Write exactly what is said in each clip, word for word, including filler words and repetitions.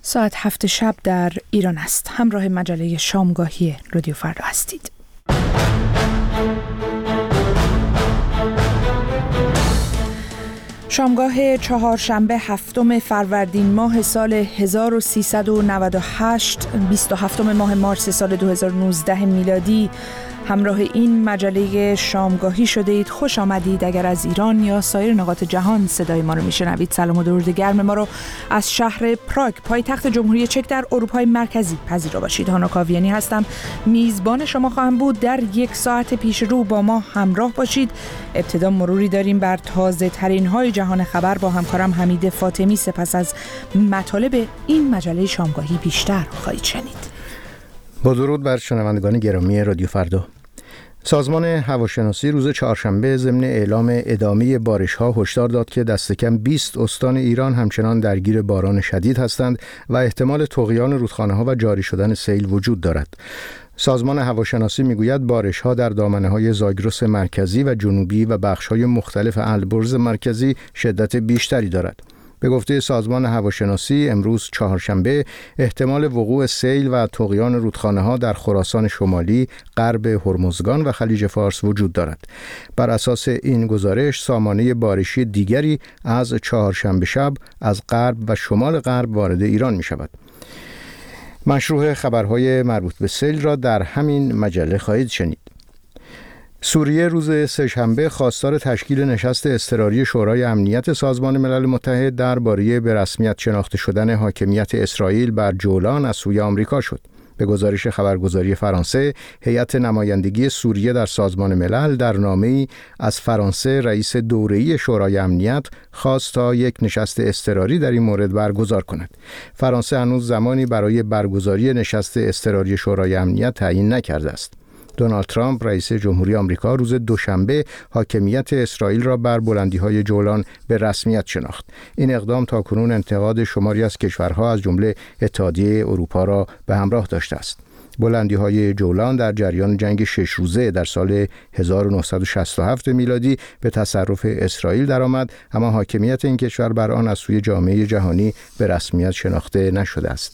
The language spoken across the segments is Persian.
ساعت هفت شب در ایران است. همراه مجله شامگاهی رادیو فردا هستید. شامگاه چهارشنبه هفتم فروردین ماه سال هزار و سیصد و نود و هشت، بیست و هفتم ماه مارس سال دو هزار و نوزده میلادی. همراه این مجله شامگاهی شده اید. خوش آمدید. اگر از ایران یا سایر نقاط جهان صدای ما رو میشنوید، سلام و درود گرم ما رو از شهر پراگ، پایتخت جمهوری چک در اروپای مرکزی پذیرا باشید. هانا کاویانی هستم، میزبان شما خواهم بود. در یک ساعت پیش رو با ما همراه باشید. ابتدا مروری داریم بر تازه ترین های جهان خبر با همکارم حمید فاطمی. سپس از مطالب این مجله شامگاهی بیشتر خواهید شنید. با درود بر شنوندگان گرامی رادیو فردا. سازمان هواشناسی روز چهارشنبه ضمن اعلام ادامه بارش‌ها هشدار داد که دست کم بیست استان ایران همچنان درگیر باران شدید هستند و احتمال طغیان رودخانه‌ها و جاری شدن سیل وجود دارد. سازمان هواشناسی میگوید بارش‌ها در دامنه‌های زاگرس مرکزی و جنوبی و بخش‌های مختلف البرز مرکزی شدت بیشتری دارد. به گفته سازمان هواشناسی امروز چهارشنبه احتمال وقوع سیل و طغیان رودخانه‌ها در خراسان شمالی، غرب هرمزگان و خلیج فارس وجود دارد. بر اساس این گزارش سامانه بارشی دیگری از چهارشنبه شب از غرب و شمال غرب وارد ایران می شود. مشروح خبرهای مربوط به سیل را در همین مجله خواهید شنید. سوریه روز سه‌شنبه خواستار تشکیل نشست اضطراری شورای امنیت سازمان ملل متحد درباره به رسمیت شناخته شدن حاکمیت اسرائیل بر جولان از سوی آمریکا شد. به گزارش خبرگزاری فرانسه، هیئت نمایندگی سوریه در سازمان ملل در نامه‌ای از فرانسه رئیس دوره‌ای شورای امنیت خواست تا یک نشست اضطراری در این مورد برگزار کند. فرانسه هنوز زمانی برای برگزاری نشست اضطراری شورای امنیت تعیین نکرده است. دونالد ترامپ رئیس جمهوری آمریکا روز دوشنبه حاکمیت اسرائیل را بر بلندی‌های جولان به رسمیت شناخت. این اقدام تاکنون انتقاد شماری از کشورها از جمله اتحادیه اروپا را به همراه داشته است. بلندی‌های جولان در جریان جنگ شش روزه در سال هزار و نهصد و شصت و هفت میلادی به تصرف اسرائیل درآمد، اما حاکمیت این کشور بر آن از سوی جامعه جهانی به رسمیت شناخته نشده است.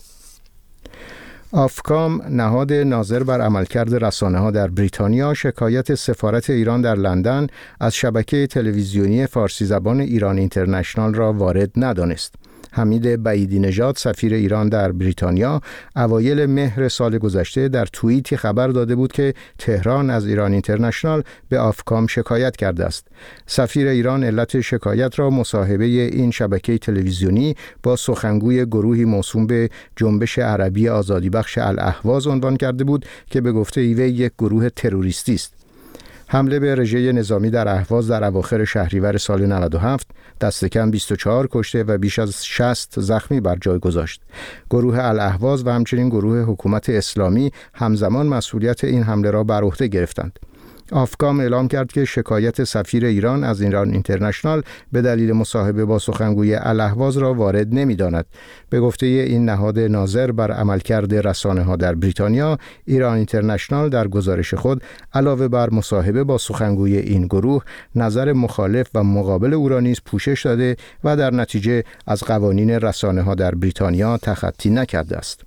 آفکام، نهاد ناظر بر عملکرد رسانه‌ها در بریتانیا، شکایت سفارت ایران در لندن از شبکه تلویزیونی فارسی زبان ایران اینترنشنال را وارد ندانست. حمید بعیدی نژاد، سفیر ایران در بریتانیا، اوایل مهر سال گذشته در توییتی خبر داده بود که تهران از ایران اینترنشنال به آفکام شکایت کرده است. سفیر ایران علت شکایت را مصاحبه این شبکه تلویزیونی با سخنگوی گروهی موسوم به جنبش عربی آزادی بخش الاهواز عنوان کرده بود که به گفته وی یک گروه تروریستی است. حمله به رژه نظامی در اهواز در اواخر شهریور سال نود و هفت دست کم بیست و چهار کشته و بیش از شصت زخمی بر جای گذاشت. گروه الاهواز و همچنین گروه حکومت اسلامی همزمان مسئولیت این حمله را بر عهده گرفتند. آفکام اعلام کرد که شکایت سفیر ایران از ایران اینترنشنال به دلیل مصاحبه با سخنگوی الاهواز را وارد نمی‌داند. به گفته این نهاد ناظر بر عملکرد رسانه‌ها در بریتانیا، ایران اینترنشنال در گزارش خود علاوه بر مصاحبه با سخنگوی این گروه، نظر مخالف و مقابل او را نیز پوشش داده و در نتیجه از قوانین رسانه‌ها در بریتانیا تخطی نکرده است.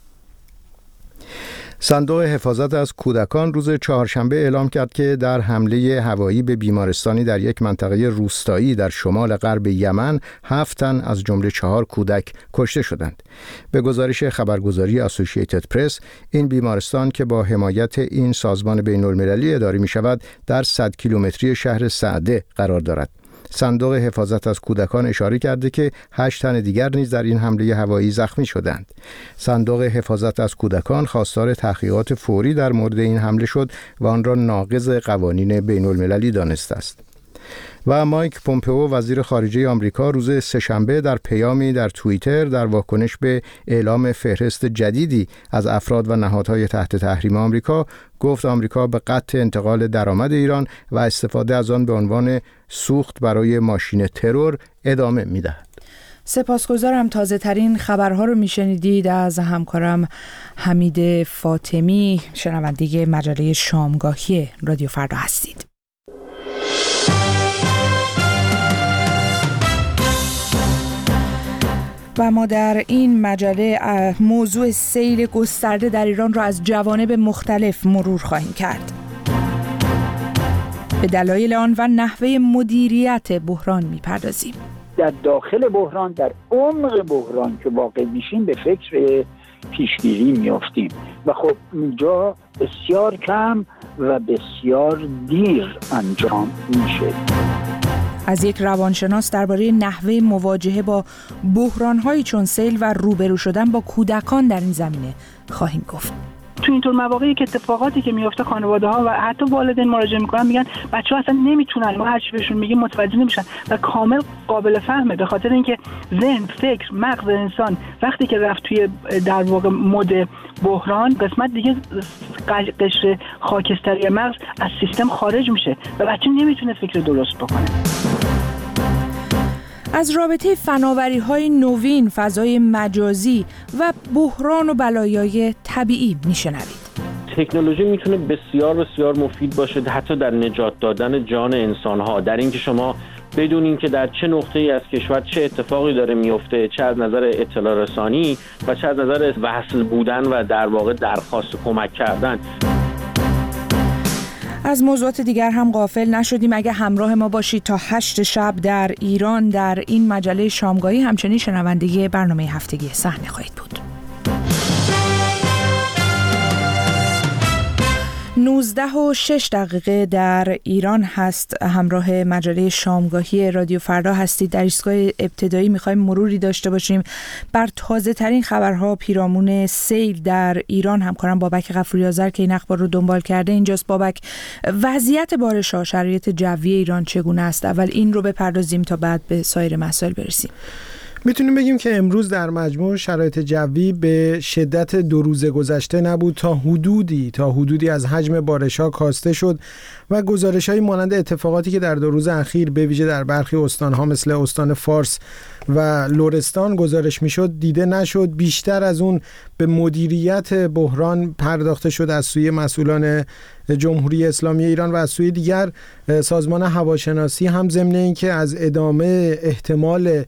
صندوق حفاظت از کودکان روز چهارشنبه اعلام کرد که در حمله هوایی به بیمارستانی در یک منطقه روستایی در شمال غرب یمن هفت تن از جمله چهار کودک کشته شدند. به گزارش خبرگزاری اسوسییتد پرس، این بیمارستان که با حمایت این سازمان بین‌المللی اداره می شود در صد کیلومتری شهر سعده قرار دارد. صندوق حفاظت از کودکان اشاره کرده که هشت تن دیگر نیز در این حمله هوایی زخمی شدند. صندوق حفاظت از کودکان خواستار تحقیقات فوری در مورد این حمله شد و آن را ناقض قوانین بین‌المللی دانسته است. و مایک پومپئو وزیر خارجه آمریکا روز سه‌شنبه در پیامی در توییتر در واکنش به اعلام فهرست جدیدی از افراد و نهادهای تحت تحریم آمریکا گفت آمریکا به قطع انتقال درآمد ایران و استفاده از آن به عنوان سوخت برای ماشین ترور ادامه می‌دهد. سپاسگزارم. تازه ترین خبرها رو میشنیدید از همکارم حمید فاطمی. شنونده مجله شامگاهی رادیو فردا هستید. و ما در این مجله موضوع سیل گسترده در ایران را از جوانب مختلف مرور خواهیم کرد. به دلایل آن و نحوه مدیریت بحران می‌پردازیم. در داخل بحران، در عمق بحران که واقع میشیم، به فکر پیشگیری میافتیم و خب اینجا بسیار کم و بسیار دیر انجام میشه. از یک روانشناس درباره نحوه مواجهه با بحران‌هایی چون سیل و روبرو شدن با کودکان در این زمینه خواهیم گفت. تو اینطور مواقعی که اتفاقاتی که میفته خانواده‌ها و حتی والدین مراجعه میکنن، میگن بچه‌ها اصلا نمیتونن، ما هر چی بهشون میگیم متوجه نمیشن و کامل قابل فهمه، به خاطر اینکه ذهن، فکر، مغز انسان وقتی که رفت توی در واقع مود بحران، قسمت دیگه قشر خاکستری مغز از سیستم خارج میشه و بچه نمیتونه فکر درست بکنه. از رابطه فناوری‌های نوین، فضای مجازی و بحران و بلایای طبیعی میشنوید. تکنولوژی میتونه بسیار بسیار مفید باشه، حتی در نجات دادن جان انسان‌ها، در اینکه شما بدونین که در چه نقطه‌ای از کشور چه اتفاقی داره میفته، چه از نظر اطلاع رسانی و چه از نظر وصل بودن و در واقع درخواست کمک کردن. از موضوعات دیگر هم غافل نشدیم. اگه همراه ما باشید تا هشت شب در ایران در این مجله شامگاهی، همچنین شنونده برنامه هفتگی صحنه خواهید بود. نوزده و شش دقیقه در ایران هست. همراه مجله شامگاهی رادیو فردا هستید. در ایستگاه ابتدایی میخوایم مروری داشته باشیم بر تازه ترین خبرها پیرامون سیل در ایران. همکارم بابک غفوری آذر که این اخبار رو دنبال کرده اینجاست. بابک، وضعیت بارش‌ها، شرایط جوی ایران چگونه است؟ اول این رو بپردازیم تا بعد به سایر مسائل برسیم. میتونیم بگیم که امروز در مجموع شرایط جوی به شدت دو روز گذشته نبود. تا حدودی تا حدودی از حجم بارش‌ها کاسته شد و گزارش‌های مانند اتفاقاتی که در دو روز اخیر به ویژه در برخی استان‌ها مثل استان فارس و لرستان گزارش میشد دیده نشد. بیشتر از اون به مدیریت بحران پرداخته شد از سوی مسئولان جمهوری اسلامی ایران و از سوی دیگر سازمان هواشناسی هم ضمن اینکه از ادامه احتمال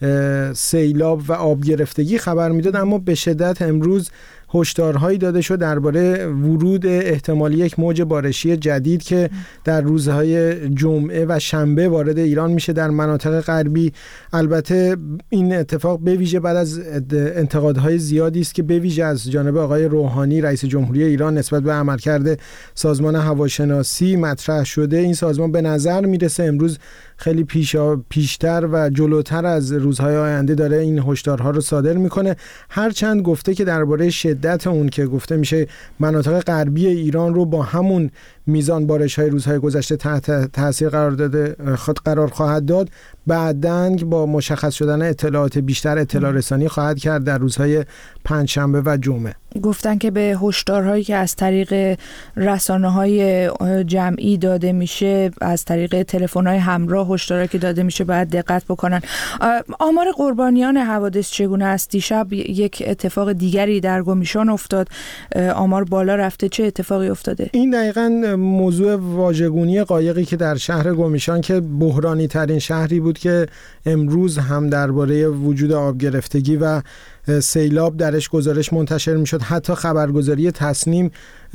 سیلاب و آب گرفتگی خبر میداد، اما به شدت امروز هشدارهایی داده شد درباره ورود احتمالی یک موج بارشی جدید که در روزهای جمعه و شنبه وارد ایران میشه در مناطق غربی. البته این اتفاق به ویژه بعد از انتقادهای زیادی است که به ویژه از جانب آقای روحانی رئیس جمهوری ایران نسبت به عملکرد سازمان هواشناسی مطرح شده. این سازمان به نظر میرسه امروز خیلی پیشا پیشتر و جلوتر از روزهای آینده داره این هشدارها رو صادر میکنه، هرچند گفته که درباره شدت اون که گفته میشه مناطق غربی ایران رو با همون میزان بارش‌های روزهای گذشته تحت تاثیر قرار داده خود قرار خواهد داد. بعداً با مشخص شدن اطلاعات بیشتر اطلاع رسانی خواهد کرد در روزهای پنجشنبه و جمعه. گفتن که به هشدارهایی که از طریق رسانه‌های جمعی داده میشه، از طریق تلفن‌های همراه هشدارهایی که داده میشه باید دقت بکنن. آمار قربانیان حوادث چگونه است؟ دیشب یک اتفاق دیگری در گمیشان افتاد، آمار بالا رفته. چه اتفاقی افتاده؟ این دقیقاً موضوع واژگونی قایقی که در شهر گمیشان که بحرانی ترین شهری بود که امروز هم درباره وجود آب گرفتگی و سیلاب درش گزارش منتشر میشد. حتی خبرگزاری تصنیم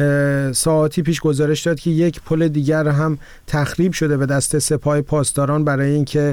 ساعتی پیش گزارش داد که یک پل دیگر هم تخریب شده به دست سپاه پاسداران برای اینکه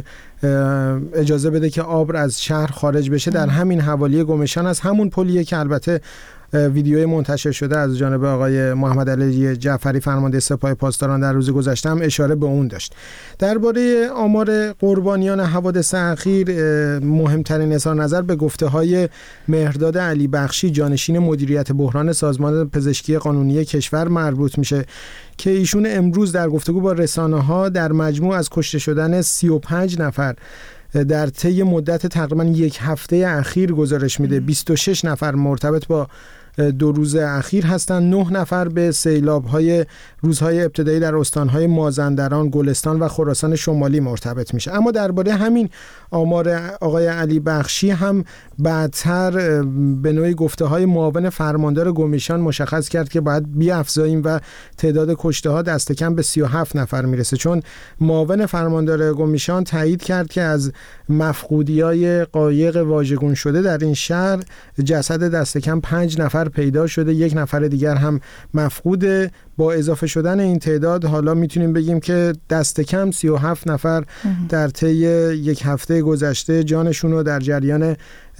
اجازه بده که آب از شهر خارج بشه در همین حوالی گمیشان. از همون پلیه که البته ویدیوی منتشر شده از جانب آقای محمد علی جعفری فرمانده سپاه پاسداران در روز گذشته هم اشاره به اون داشت. درباره آمار قربانیان حوادث اخیر مهمترین اظهار نظر به گفته‌های مهرداد علی بخشی، جانشین مدیریت بحران سازمان پزشکی قانونی کشور مربوط میشه که ایشون امروز در گفتگو با رسانه‌ها در مجموع از کشته شدن سی و پنج نفر در طی مدت تقریبا یک هفته اخیر گزارش میده. بیست و شش نفر مرتبط با دو روز اخیر هستند. نه نفر به سیلاب‌های روزهای ابتدایی در استان‌های مازندران، گلستان و خراسان شمالی مرتبط میشه. اما درباره همین آمار آقای علی بخشی هم بعدتر به نوعی گفته‌های معاون فرماندار گمیشان مشخص کرد که باید بیافزاییم و تعداد کشته‌ها دست کم به سی و هفت نفر میرسه، چون معاون فرماندار گمیشان تایید کرد که از مفقودی‌های قایق واژگون شده در این شهر جسد دست کم پنج نفر پیدا شده، یک نفر دیگر هم مفقوده. با اضافه شدن این تعداد حالا میتونیم بگیم که دست کم سی و هفت نفر در طی یک هفته گذشته جانشون رو در جریان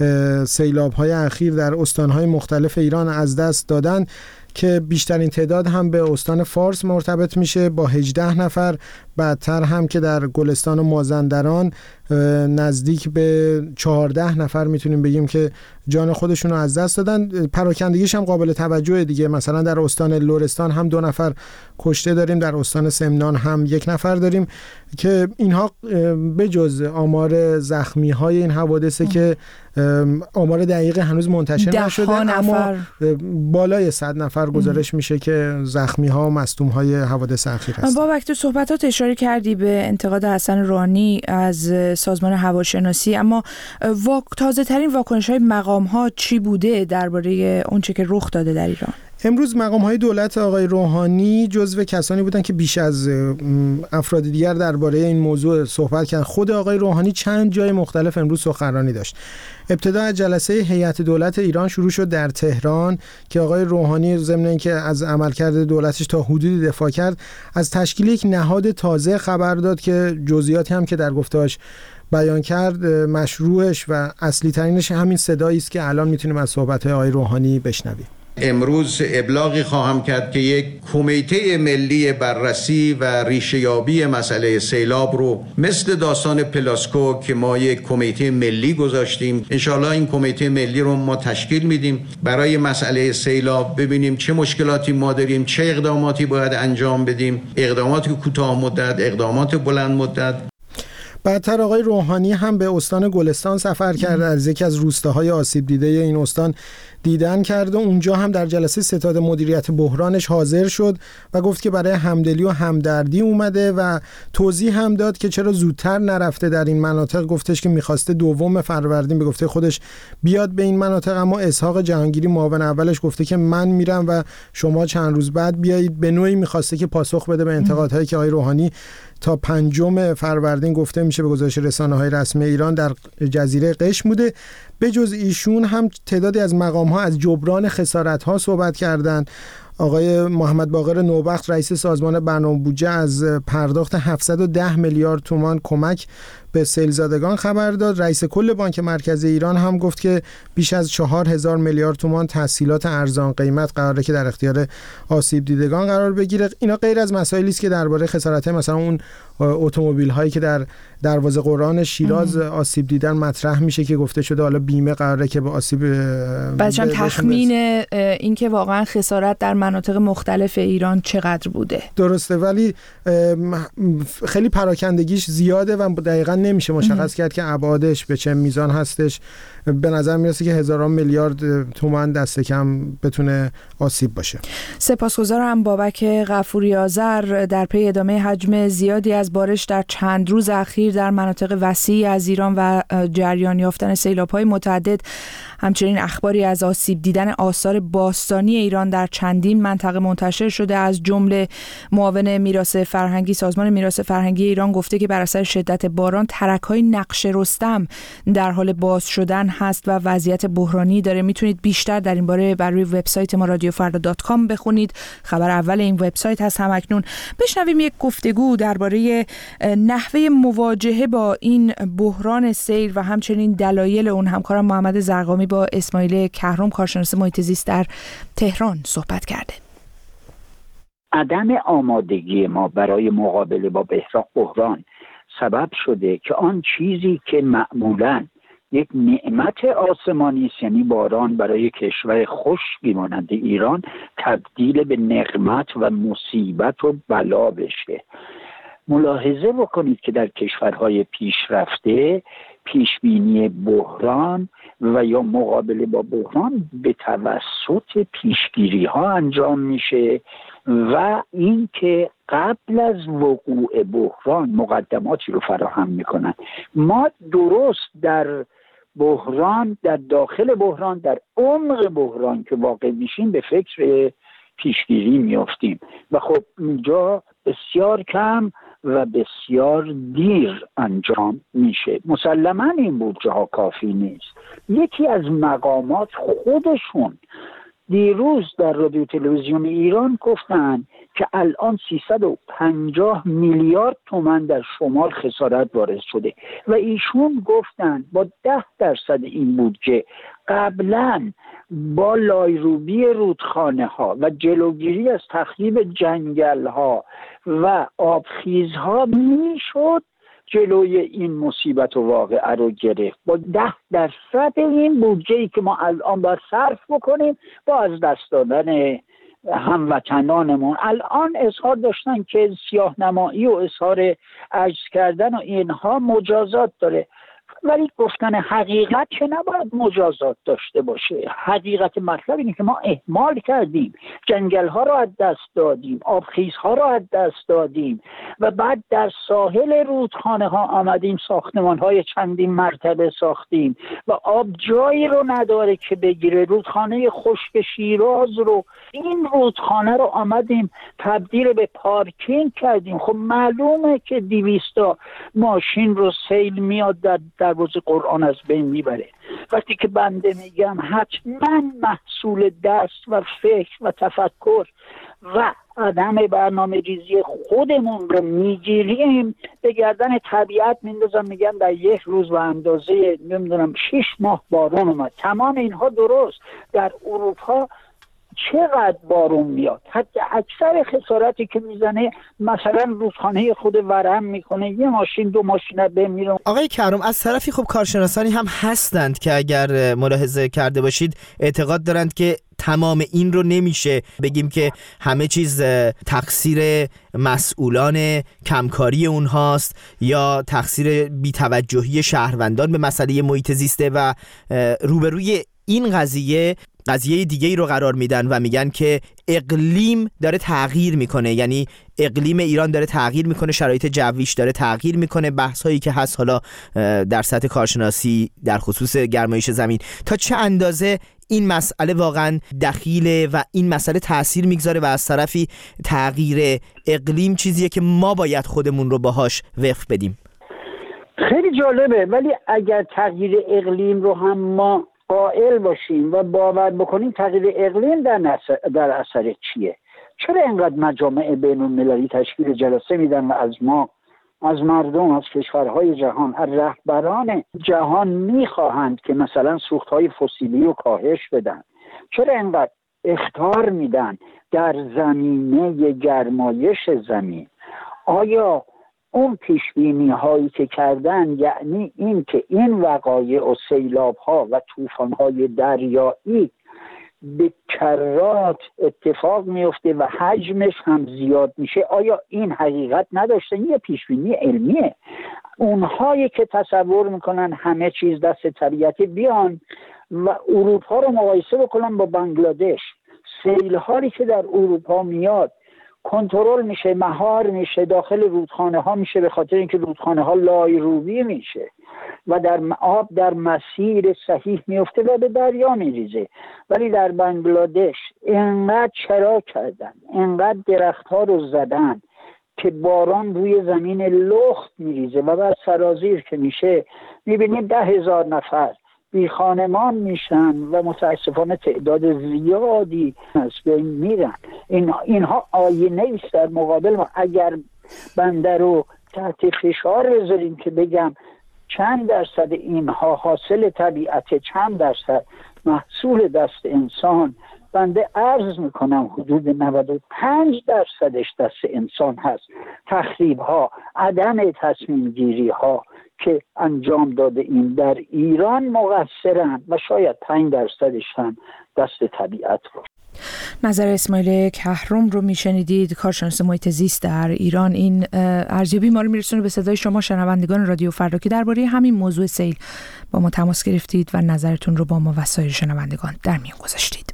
سیلاب‌های اخیر در استان‌های مختلف ایران از دست دادن که بیشترین تعداد هم به استان فارس مرتبط میشه با هجده نفر. بعدتر هم که در گلستان و مازندران نزدیک به چهارده نفر میتونیم بگیم که جان خودشون رو از دست دادن. پراکندگیش هم قابل توجه دیگه، مثلا در استان لرستان هم دو نفر کشته داریم، در استان سمنان هم یک نفر داریم که اینها بجز آمار زخمی های این حوادثه که آمار دقیق هنوز منتشر نشده، اما بالای صد نفر گزارش میشه که زخمی ها و مصدوم های حوادث اخیر هستند. بابک تو صحبتات اشاره کردی به انتقاد حسن روحانی از سازمان هواشناسی، اما واک... تازه ترین واکنش های مقام ها چی بوده درباره اونچه که رخ داده در ایران؟ امروز مقام‌های دولت آقای روحانی جزو کسانی بودن که بیش از افراد دیگر درباره این موضوع صحبت کردن. خود آقای روحانی چند جای مختلف امروز سخنرانی داشت. ابتدا از جلسه هیئت دولت ایران شروع شد در تهران که آقای روحانی ضمن اینکه از عملکرد دولتش تا حدودی دفاع کرد، از تشکیل یک نهاد تازه خبر داد که جزئیاتی هم که در گفته‌اش بیان کرد مشروعش و اصلی ترینش همین صدایی است که الان میتونیم از صحبت‌های آقای روحانی بشنویم. امروز ابلاغی خواهم کرد که یک کمیته ملی بررسی و ریشه‌یابی مسئله سیلاب رو مثل داستان پلاسکو که ما یک کمیته ملی گذاشتیم، انشالله این کمیته ملی رو ما تشکیل میدیم برای مسئله سیلاب، ببینیم چه مشکلاتی ما داریم، چه اقداماتی باید انجام بدیم، اقدامات کوتاه مدت، اقدامات بلند مدت. بعدتر آقای روحانی هم به استان گلستان سفر کرد، از یکی از روستاهای آسیب دیده این استان دیدن کرد و اونجا هم در جلسه ستاد مدیریت بحرانش حاضر شد و گفت که برای همدلی و همدردی اومده و توضیح هم داد که چرا زودتر نرفته در این مناطق. گفتش که میخواسته دوم فروردین به گفته خودش بیاد به این مناطق، اما اسحاق جهانگیری معاون اولش گفته که من میرم و شما چند روز بعد بیایید. به نوعی میخواسته که پاسخ بده به انتقادهایی که آقای روحانی تا پنجم فروردین گفته میشه به گزارش رسانه‌های رسمی ایران در جزیره قشم بوده. به جز ایشون هم تعدادی از مقام‌ها از جبران خسارت‌ها صحبت کردند. آقای محمد باقر نوبخت رئیس سازمان برنامه بودجه از پرداخت هفتصد و ده میلیارد تومان کمک به سیلزدگان خبر داد. رئیس کل بانک مرکزی ایران هم گفت که بیش از چهار هزار میلیارد تومان تسهیلات ارزان قیمت قراره که در اختیار آسیب دیدگان قرار بگیره. اینا غیر از مسائلی است که درباره خسارت مثلا اون اتومبیل هایی که در دروازه قرآن شیراز آسیب دیدن مطرح میشه که گفته شده حالا بیمه قراره که به آسیب بچم تخمین این که واقعا خسارت در مناطق مختلف ایران چقدر بوده. درسته، ولی خیلی پراکندگیش زیاده و دقیقاً نمیشه مشخص کرد که ابعادش به چه میزان هستش. به نظر میرسه که هزاران میلیارد تومان دست کم بتونه آسیب باشه. سپاسگزارم بابک غفوری آذر. در پی ادامه حجم زیادی از بارش در چند روز اخیر در مناطق وسیعی از ایران و جریان یافتن سیلاب‌های متعدد، همچنین اخباری از آسیب دیدن آثار باستانی ایران در چندین منطقه منتشر شده. از جمله معاون میراث فرهنگی سازمان میراث فرهنگی ایران گفته که بر اثر شدت باران ترک‌های نقش رستم در حال باز شدن هست و وضعیت بحرانی داره. میتونید بیشتر در این باره بر روی وبسایت ما رادیو فردا دات کام بخونید. خبر اول این وبسایت هست همکنون. بشنویم یک گفتگو درباره نحوه مواجهه با این بحران سیل و همچنین دلایل اون. همکارم محمد زرقامی با اسماعیل کهرم کارشناس محیط زیست در تهران صحبت کرده. عدم آمادگی ما برای مقابله با بحران سبب شده که آن چیزی که معمولاً یک نعمت آسمانی است، یعنی باران برای کشور خشکی مانند ایران، تبدیل به نقمت و مصیبت و بلا بشه. ملاحظه بکنید که در کشورهای پیشرفته پیشبینی بحران و یا مقابله با بحران به توسط پیشگیری ها انجام میشه و اینکه قبل از وقوع بحران مقدماتی رو فراهم میکنن. ما درست در بحران، در داخل بحران، در عمق بحران که واقع میشیم به فکر پیشگیری میافتیم و خب اینجا بسیار کم و بسیار دیر انجام میشه. مسلماً این بودجه ها کافی نیست. یکی از مقامات خودشون دیروز در رادیو تلویزیون ایران گفتن که الان سیصد و پنجاه میلیارد تومان در شمال خسارت وارد شده و ایشون گفتن با ده درصد این بودجه قبلا با لایروبی رودخانه ها و جلوگیری از تخریب جنگل ها و آبخیز ها میشد جلوی این مصیبت و واقعه رو گرفت. با ده درصد این بودجه‌ای که ما الان باید صرف بکنیم با از دست دادن هموطنانمون. الان اظهار داشتن که سیاه نمایی و اظهار عجز کردن و اینها مجازات داره، ولی گفتن حقیقت که نباید مجازات داشته باشه. حقیقت مطلب اینه که ما اهمال کردیم، جنگل ها رو از دست دادیم، آبخیز ها رو از دست دادیم و بعد در ساحل رودخانه ها آمدیم ساختمان های چندین مرتبه ساختیم و آب جایی رو نداره که بگیره. رودخانه خشک شیراز رو، این رودخانه رو آمدیم تبدیل به پارکینگ کردیم. خب معلومه که دویستا ماشین رو سیل میاد در دروازه قرآن از بین میبره. وقتی که بنده میگم حتما محصول دست و فکر و تفکر و عدم برنامه ریزی خودمون رو میگیریم، به گردن طبیعت میندازم، میگم در یک روز و اندازه نمیدونم شش ماه بارون اومد. تمام اینها درست. در اروپا چقدر بارون میاد؟ حتی اکثر خسارتی که میزنه مثلا رودخانه خود ورم میکنه، یه ماشین دو ماشین بمیره. آقای کرم، از طرفی خب کارشناسانی هم هستند که اگر ملاحظه کرده باشید اعتقاد دارند که تمام این رو نمیشه بگیم که همه چیز تقصیر مسئولان کمکاری اونهاست یا تقصیر بی‌توجهی شهروندان به مسئله محیط زیسته و روبروی این قضیه قضیه دیگه ای رو قرار میدن و میگن که اقلیم داره تغییر میکنه، یعنی اقلیم ایران داره تغییر میکنه، شرایط جویش داره تغییر میکنه. بحث هایی که هست حالا در سطح کارشناسی در خصوص گرمایش زمین، تا چه اندازه این مسئله واقعا دخیله و این مسئله تأثیر میگذاره و از طرفی تغییر اقلیم چیزیه که ما باید خودمون رو باهاش وقف بدیم. خیلی جالبه، ولی اگر تغییر اقلیم رو هم ما قائل باشیم و باور بکنیم تغییر اقلیم در, در اثر چیه؟ چرا اینقدر مجامع بین المللی تشکیل جلسه میدن و از ما، از مردم، از کشورهای جهان، از رهبران جهان میخواهند که مثلا سوختهای فسیلی رو کاهش بدن؟ چرا اینقدر اخطار میدن در زمینه گرمایش زمین؟ آیا اون پیشبینی هایی که کردن، یعنی این که این وقایع و سیلاب ها و طوفان های دریایی به کرات اتفاق میفته و حجمش هم زیاد میشه، آیا این حقیقت نداشته؟ یه پیشبینی علمیه. اونهایی که تصور میکنن همه چیز دست طبیعتی، بیان و اروپا رو مقایسه بکنن با بنگلادش. سیل‌هایی که در اروپا میاد کنترل میشه، مهار میشه، داخل رودخانه ها میشه به خاطر اینکه رودخانه ها لایروبی میشه و در آب در مسیر صحیح میفته و به دریا میریزه. ولی در بنگلادش اینقدر چرا کردن، اینقدر درخت ها رو زدن که باران روی زمین لخت میریزه و بعد سرازیر که میشه میبینیم ده هزار نفر بی خانمان میشن و متاسفانه تعداد زیادی از بین میرن. این اینها آینه است در مقابل ما. اگر بنده رو تحت فشار بذاریم که بگم چند درصد اینها حاصل طبیعت، چند درصد محصول دست انسان، بنده عرض میکنم حدود نود و پنج درصدش دست انسان هست. تخریب ها، عدم تصمیم گیری ها که انجام داده این در ایران مقصرن و شاید پنج درصدش هم دست طبیعت باشه. نظر اسماعیل کهرم رو میشنیدید، کارشناس محیط زیست در ایران. این ارزیابی ما رو میرسونه به صدای شما شنوندگان رادیو فردا که درباره همین موضوع سیل با ما تماس گرفتید و نظرتون رو با ما و سایر شنوندگان در میون گذاشتید.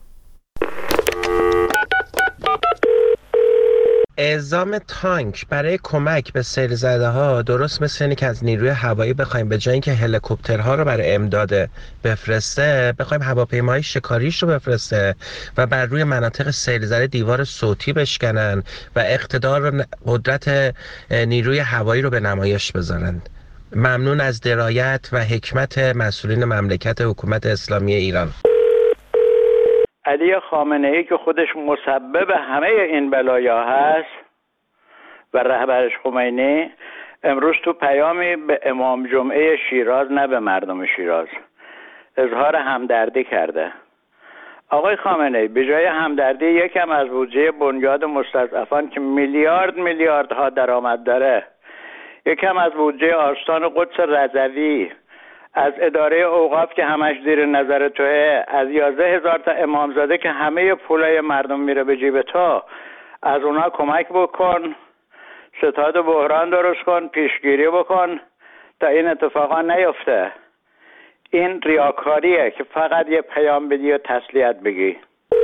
اعزام تانک برای کمک به سیل زده ها درست مثل اینه که از نیروی هوایی بخوایم به جای اینکه هلیکوپترها رو برای امداد بفرسته، بخوایم هواپیماهای شکاریش رو بفرسته و بر روی مناطق سیل زده دیوار صوتی بشکنن و اقتدار و قدرت نیروی هوایی رو به نمایش بذارن. ممنون از درایت و حکمت مسئولین مملکت حکومت اسلامی ایران. علی خامنه ای که خودش مسبب همه این بلایا هست و رهبرش خمینی، امروز تو پیامی به امام جمعه شیراز، نه به مردم شیراز، اظهار همدردی کرده. آقای خامنه ای به جای همدردی یکم از بودجه بنیاد مستضعفان که میلیارد میلیاردها درآمد داره، یکم از بودجه آستان قدس رضوی، از اداره اوقاف که همش زیر نظر توه، از یازده هزار تا امامزاده که همه پولای مردم میره به جیب تو، از اونا کمک بکن، ستاد بحران درست کن، پیشگیری بکن تا این اتفاقا نیفته. این ریاکاریه که فقط یه پیام بدی و تسلیت بگی.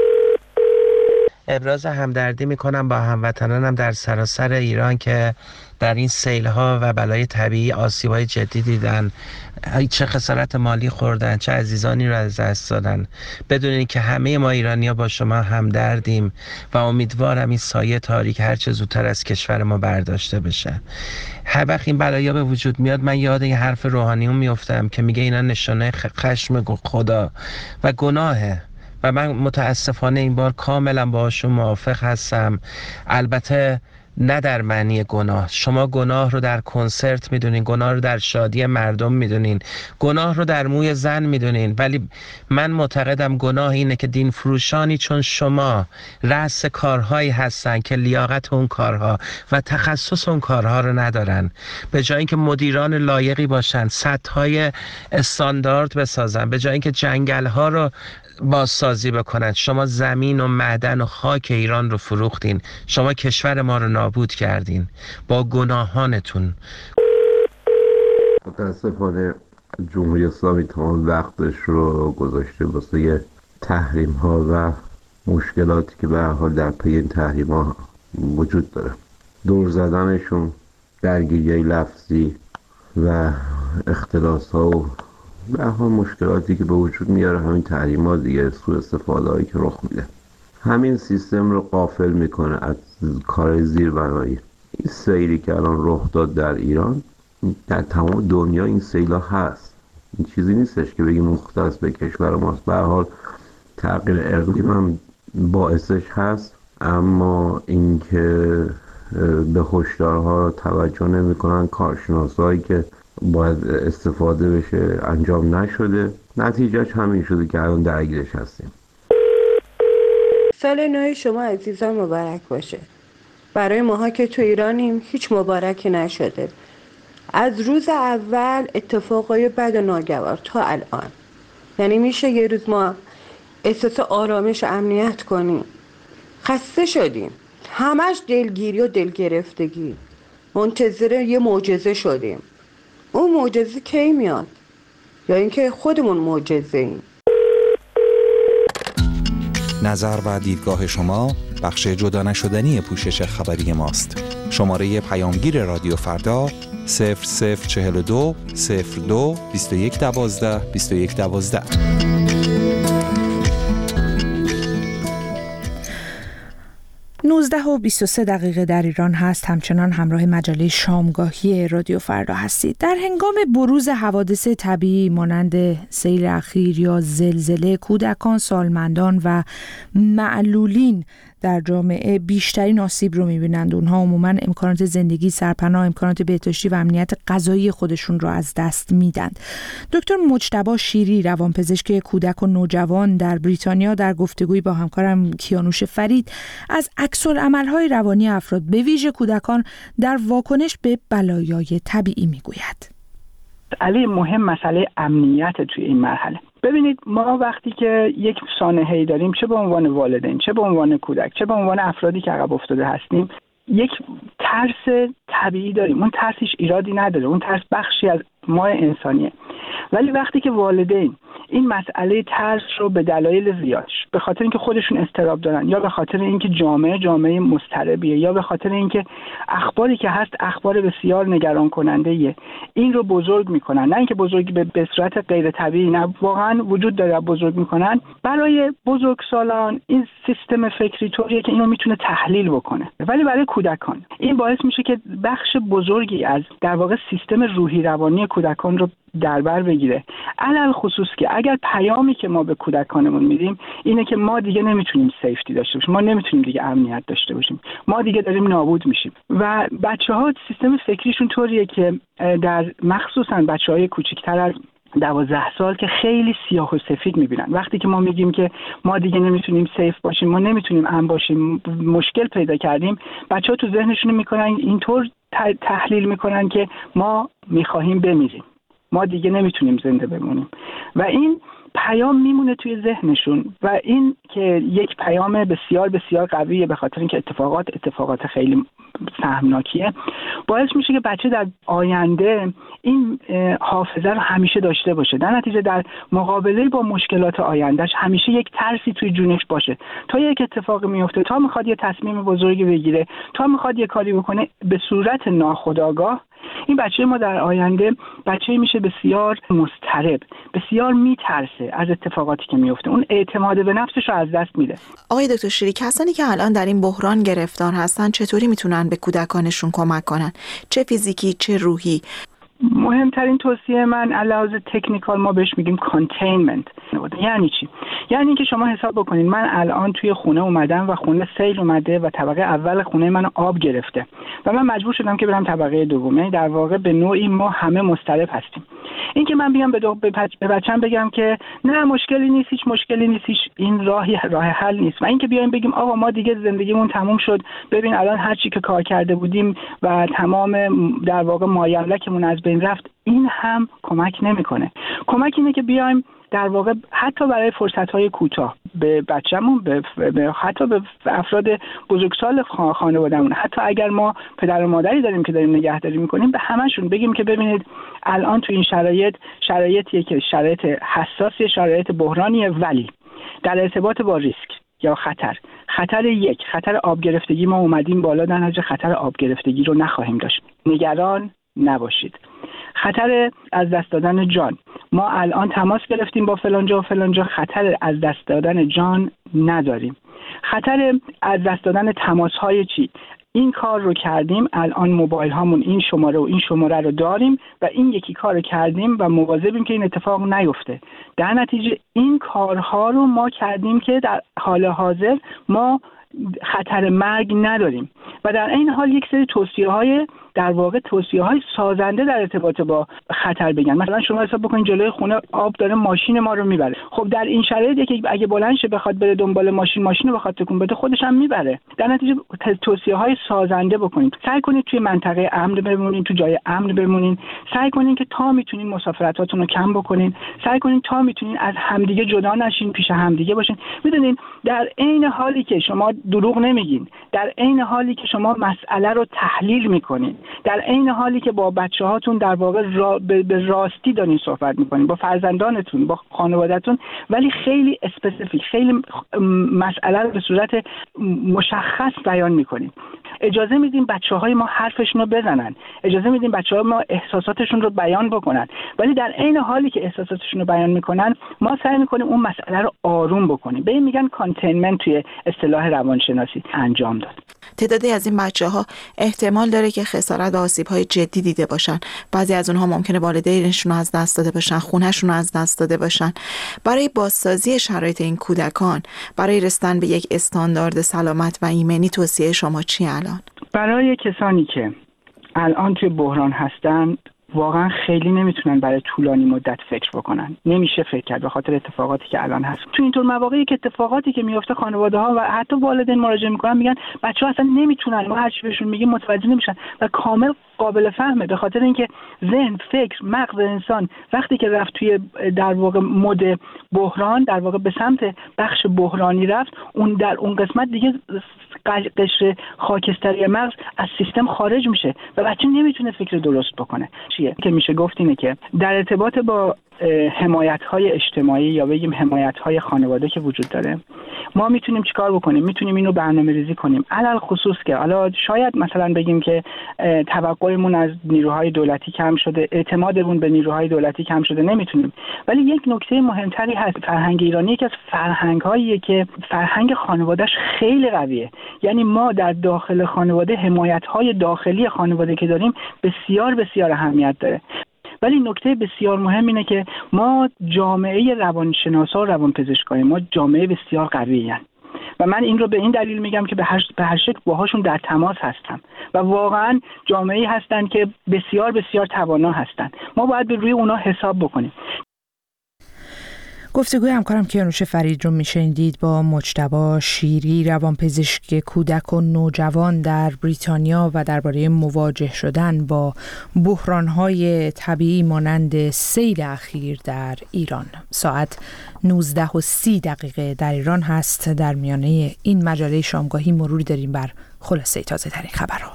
ابراز همدردی میکنم با هموطنانم در سراسر ایران که در این سیل‌ها و بلای طبیعی آسیب‌های جدی دیدن، چه خسارت مالی خوردن، چه عزیزانی رو از دست دادن. بدونید که همه ما ایرانی‌ها با شما همدردیم و امیدوارم این سایه تاریک هر چه زودتر از کشور ما برداشته بشه. هر وقت این بلایا به وجود میاد من یاد یه حرف روحانیون میافتم که میگه اینا نشانه خشم خدا و گناهه و من متاسفانه این بار کاملا باهاشون موافق هستم. البته نه در معنی گناه. شما گناه رو در کنسرت میدونین، گناه رو در شادی مردم میدونین، گناه رو در موی زن میدونین، ولی من معتقدم گناه اینه که دین فروشانی چون شما رأس کارهایی هستن که لیاقت اون کارها و تخصص اون کارها رو ندارن. به جای اینکه مدیران لایقی باشن، سدهای استاندارد بسازن، به جای اینکه جنگل‌ها رو بازسازی بکنن، شما زمین و معدن و خاک ایران رو فروختین. شما کشور ما رو نابود کردین با گناهانتون. متاسفانه جمهوری اسلامی تمام وقتش رو گذاشته واسه تحریم ها و مشکلاتی که به هر حال در پی این تحریم ها وجود داره. دور زدنشون، درگیری لفظی و اختلاس ها و به هر حال مشکلاتی که به وجود میاره همین تحریمات دیگه، سوء استفاده هایی که رخ میده، همین سیستم رو غافل میکنه از کار زیربنایی. این سیلی که الان رخ داد در ایران، در تمام دنیا این سیلا هست. این چیزی نیستش که بگیم مختص به کشور ماست. به هر حال تغییر اقلیم هم باعثش هست، اما اینکه به هشدارها توجه نمیکنن کارشناسایی که باید استفاده بشه انجام نشده. نتیجهش همین شده که الان درگیرش هستیم. سال نو شما عزیزان مبارک باشه. برای ماها که تو ایرانیم هیچ مبارکی نشده. از روز اول اتفاقای بد و ناگوار تا الان، یعنی میشه یه روز ما احساس آرامش و امنیت کنیم. خسته شدیم، همش دلگیری و دلگرفتگی، منتظر یه معجزه شدیم. اون معجزه کی میاد؟ یا اینکه خودمون معجزه ایم؟ نظر و دیدگاه شما بخش جدا نشدنی پوشش خبری ماست. شماره پیامگیر رادیو فردا صفر صفر چهل و دو صفر دو بیست و یک دوازده بیست و یک دوازده. نوزده و بیست و سه دقیقه در ایران هست. همچنان همراه مجله شامگاهی رادیو فردا هستید. در هنگام بروز حوادث طبیعی مانند سیل اخیر یا زلزله، کودکان، سالمندان و معلولین در جامعه بیشترین آسیب رو می‌بینند. اونها عموماً امکانات زندگی، سرپناه، امکانات بهداشتی و امنیت غذایی خودشون رو از دست میدن. دکتر مجتبی شیری، روانپزشک کودک و نوجوان در بریتانیا، در گفتگویی با همکارم کیانوش فرید از عکس‌العمل‌های روانی افراد به ویژه کودکان در واکنش به بلایای طبیعی میگوید. علی مهم مسئله امنیت توی این مرحله. ببینید ما وقتی که یک سانحه‌ای داریم، چه به عنوان والدین، چه به عنوان کودک، چه به عنوان افرادی که عقب افتاده هستیم، یک ترس طبیعی داریم. اون ترسش ایرادی نداره، اون ترس بخشی از ما انسانیه. ولی وقتی که والدین این مسئله ترس رو به دلایل زیادش، به خاطر اینکه خودشون اضطراب دارن، یا به خاطر اینکه جامعه جامعه مضطربیه، یا به خاطر اینکه اخباری که هست اخبار بسیار نگران کننده ایه، این رو بزرگ میکنن، نه اینکه بزرگ به, به صورت غیر طبیعی، نه واقعا وجود داره بزرگ میکنن. برای بزرگسالان این سیستم فکری طوریه که اینو میتونه تحلیل بکنه، ولی برای کودکان این باعث میشه که بخش بزرگی از در واقع سیستم روحی روانی کودکان رو در بر بگیره. علل خصوص که اگر پیامی که ما به کودکانمون میدیم اینه که ما دیگه نمیتونیم سیفتی داشته باشیم، ما نمیتونیم دیگه امنیت داشته باشیم، ما دیگه داریم نابود میشیم، و بچه‌ها سیستم فکریشون طوریه که در مخصوصا بچه‌های کوچیک‌تر از دوازده سال که خیلی سیاه و سفید میبینن. وقتی که ما میگیم که ما دیگه نمیتونیم سیف باشیم، ما نمیتونیم امن باشیم، مشکل پیدا کردیم، بچه‌ها تو ذهنشون میکنن اینطور تحلیل میکنن که ما میخواهیم بمیریم، ما دیگه نمیتونیم زنده بمونیم، و این پیام میمونه توی ذهنشون، و این که یک پیام بسیار بسیار قویه، به خاطر اینکه اتفاقات اتفاقات خیلی سهمناکیه، باعث میشه که بچه در آینده این حافظه رو همیشه داشته باشه. در نتیجه در مقابله با مشکلات آیندهش همیشه یک ترسی توی جونش باشه، تا یک اتفاق میفته، تا میخواد یه تصمیم بزرگی بگیره، تا میخواد یه کاری بکنه، به صورت ناخودآگاه این بچه ما در آینده بچه میشه بسیار مضطرب، بسیار میترسه از اتفاقاتی که میفته، اون اعتماد به نفسش رو از دست میده. آقای دکتر شیری، کسانی که الان در این بحران گرفتار هستن چطوری میتونن به کودکانشون کمک کنن؟ چه فیزیکی چه روحی؟ مهمترین توصیه من علاوه تکنیکال ما بهش میگیم کانتینمنت. یعنی چی؟ یعنی اینکه شما حساب بکنید من الان توی خونه اومدم و خونه سیل اومده و طبقه اول خونه من آب گرفته و من مجبور شدم که برم طبقه دوم. یعنی در واقع به نوعی ما همه مضطرب هستیم. اینکه من بیام به, دو... به, بچ... به بچه‌م بگم که نه مشکلی نیست، هیچ مشکلی نیست، هیچ این راهی راه حل نیست، و اینکه بیایم بگیم آقا ما دیگه زندگیمون تموم شد، ببین الان هر چی که کار کرده بودیم و تمام در واقع مایملکمون از بین رفت، این هم کمک نمیکنه. کمک اینه که بیایم در واقع حتی برای فرصت‌های کوتاه به بچه‌مون، به, به حتی به افراد بزرگسال خانواده‌مون، حتی اگر ما پدر و مادری داریم که داریم نگهداری می‌کنیم، به همشون بگیم که ببینید الان تو این شرایط شرایطیه که شرایط حساسی، شرایط بحرانیه، ولی در ارتباط با ریسک یا خطر، خطر یک خطر آب گرفتگی ما اومدیم بالا، در نتیجه خطر آب گرفتگی رو نخواهیم داشت، نگران نباشید. خطر از دست دادن جان، ما الان تماس گرفتیم با فلانجا و فلانجا، خطر از دست دادن جان نداریم. خطر از دست دادن تماس های چی؟ این کار رو کردیم، الان موبایل هامون این شماره و این شماره رو داریم و این یکی کار رو کردیم و مواظبیم که این اتفاق نیفته. در نتیجه این کارها رو ما کردیم که در حال حاضر ما خطر مرگ نداریم، و در این حال یک سری توصیه‌های در واقع توصیه‌های سازنده در ارتباط با خطر بگن. مثلا شما حساب بکنید جلوی خونه آب داره ماشین ما رو میبره، خب در این شرایط که اگه بلند شه بخواد بره دنبال ماشین، ماشین رو بخواد تکون بده، خودش هم میبره. در نتیجه توصیه‌های سازنده بکنید. سعی کنید توی منطقه امن بمونید، تو جای امن بمونید. سعی کنید که تا میتونین مسافرتاتون رو کم بکنین. سعی کنید تا میتونین از همدیگه جدا نشین، پیش همدیگه باشین. میدونین در عین حالی که شما دروغ نمیگین، در عین حالی که شما مسئله رو تحلیل میکنین، در عین حالی که با بچه‌هاتون در واقع را به, به راستی دارین صحبت میکنین، با فرزندانتون، با خانواده‌تون، ولی خیلی اسپسیفیک، خیلی مسئله رو به صورت مشخص بیان میکنین. اجازه میدیم بچه‌های ما حرفشون رو بزنن، اجازه میدیم بچه‌ها ما احساساتشون رو بیان بکنن، ولی در عین حالی که احساساتشون رو بیان میکنن ما سعی میکنیم اون مسئله رو آروم بکنیم. به این میگن کانتینمنت توی اصطلاح روانشناسی انجام داد. تعدادی از این بچه‌ها احتمال داره که خسارت و آسیب‌های جدی دیده باشن. بعضی از اونها ممکنه والدینشون رو از دست داده باشن، خونه‌شون رو از دست داده باشن. برای بازسازی شرایط این کودکان، برای رسیدن به یک استاندارد سلامت و ایمنی، توصیه شما چی الان؟ برای کسانی که الان توی بحران هستن واقعا خیلی نمیتونن برای طولانی مدت فکر بکنن. نمیشه فکر کرد به خاطر اتفاقاتی که الان هست. تو اینطور مواقعی که اتفاقاتی که میفته، خانواده‌ها و حتی والدین مراجعه میکنن، میگن بچه‌ها اصلا نمیتونن، ما هر چی بهشون میگیم متوجه نمیشن و کامل قابل فهمه، به خاطر اینکه ذهن، فکر، مغز انسان وقتی که رفت توی در واقع مود بحران، در واقع به سمت بخش بحرانی رفت، اون در اون قسمت دیگه قشر خاکستری مغز از سیستم خارج میشه و بچه نمیتونه فکر درست بکنه. چیه که میشه گفت اینه که در ارتباط با حمایت‌های اجتماعی یا بگیم حمایت‌های خانواده که وجود داره، ما میتونیم چیکار بکنیم؟ میتونیم اینو برنامه‌ریزی کنیم، علل خصوص که حالا شاید مثلا بگیم که توقعمون از نیروهای دولتی کم شده، اعتمادمون به نیروهای دولتی کم شده، نمیتونیم. ولی یک نکته مهمتری هست، فرهنگ ایرانی یکی از فرهنگ‌هاییه که فرهنگ خانواده‌اش خیلی قویه. یعنی ما در داخل خانواده حمایت‌های داخلی خانواده که داریم بسیار بسیار اهمیت داره. ولی نکته بسیار مهم اینه که ما جامعه روانشناسا و روانپزشکای ما جامعه بسیار قویه و من این رو به این دلیل میگم که به هر به هر شکل باهاشون در تماس هستم و واقعا جامعه‌ای هستن که بسیار بسیار توانا هستن. ما باید به روی اونا حساب بکنیم. گفتگوی همکارم کیانوش فرید رو میشنیدید با مجتبی شیری، روانپزشک کودک و نوجوان در بریتانیا و درباره مواجه شدن با بحران‌های طبیعی مانند سیل اخیر در ایران. ساعت نوزده و سی دقیقه در ایران هست. در میانه این مجله شامگاهی مروری داریم بر خلاصه تازه ترین خبرها.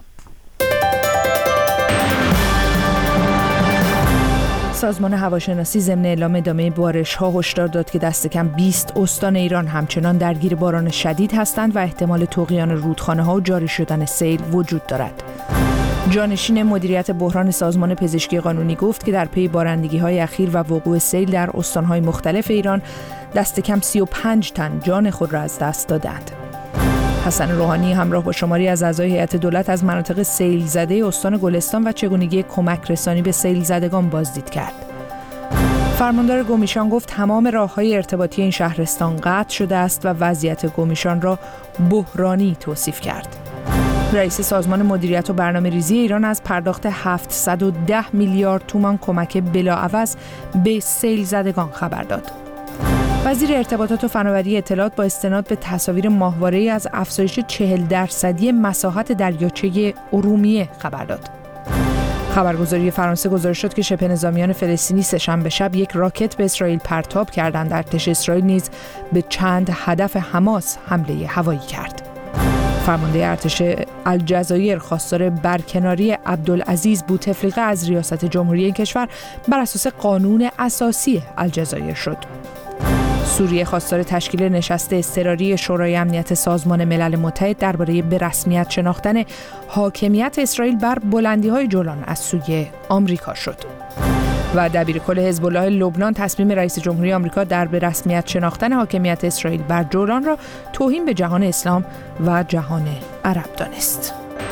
سازمان هواشناسی ضمن اعلام ادامه بارش‌ها هشدار داد که دست کم بیست استان ایران همچنان درگیر باران شدید هستند و احتمال طغیان رودخانه‌ها و جاری شدن سیل وجود دارد. جانشین مدیریت بحران سازمان پزشکی قانونی گفت که در پی بارندگی‌های اخیر و وقوع سیل در استان‌های مختلف ایران دست کم سی و پنج تن جان خود را از دست دادند. حسن روحانی همراه با شماری از اعضای هیئت دولت از مناطق سیل زده استان گلستان و چگونگی کمک رسانی به سیل زدگان بازدید کرد. فرماندار گومیشان گفت تمام راه‌های ارتباطی این شهرستان قطع شده است و وضعیت گومیشان را بحرانی توصیف کرد. رئیس سازمان مدیریت و برنامه‌ریزی ایران از پرداخت هفتصد و ده میلیارد تومان کمک بلاعوض به سیل زدگان خبر داد. وزیر ارتباطات و فناوری اطلاعات با استناد به تصاویر ماهواره‌ای از افزایش چهل درصدی مساحت دریاچه ارومیه خبر داد. خبرگزاری فرانسه گزارش داد که شبه نظامیان فلسطینی سه‌شنبه شب یک راکت به اسرائیل پرتاب کردند. ارتش اسرائیل نیز به چند هدف حماس حمله هوایی کرد. فرمانده ارتش الجزایر خواستار برکناری عبدالعزیز بوتفلیقه از ریاست جمهوری این کشور بر اساس قانون اساسی الجزایر شد. سوریه خواستار تشکیل نشست اضطراری شورای امنیت سازمان ملل متحد درباره به رسمیت شناختن حاکمیت اسرائیل بر بلندی‌های جولان از سوی آمریکا شد. و دبیرکل حزب الله لبنان تصمیم رئیس جمهوری آمریکا در به رسمیت شناختن حاکمیت اسرائیل بر جولان را توهین به جهان اسلام و جهان عرب دانست.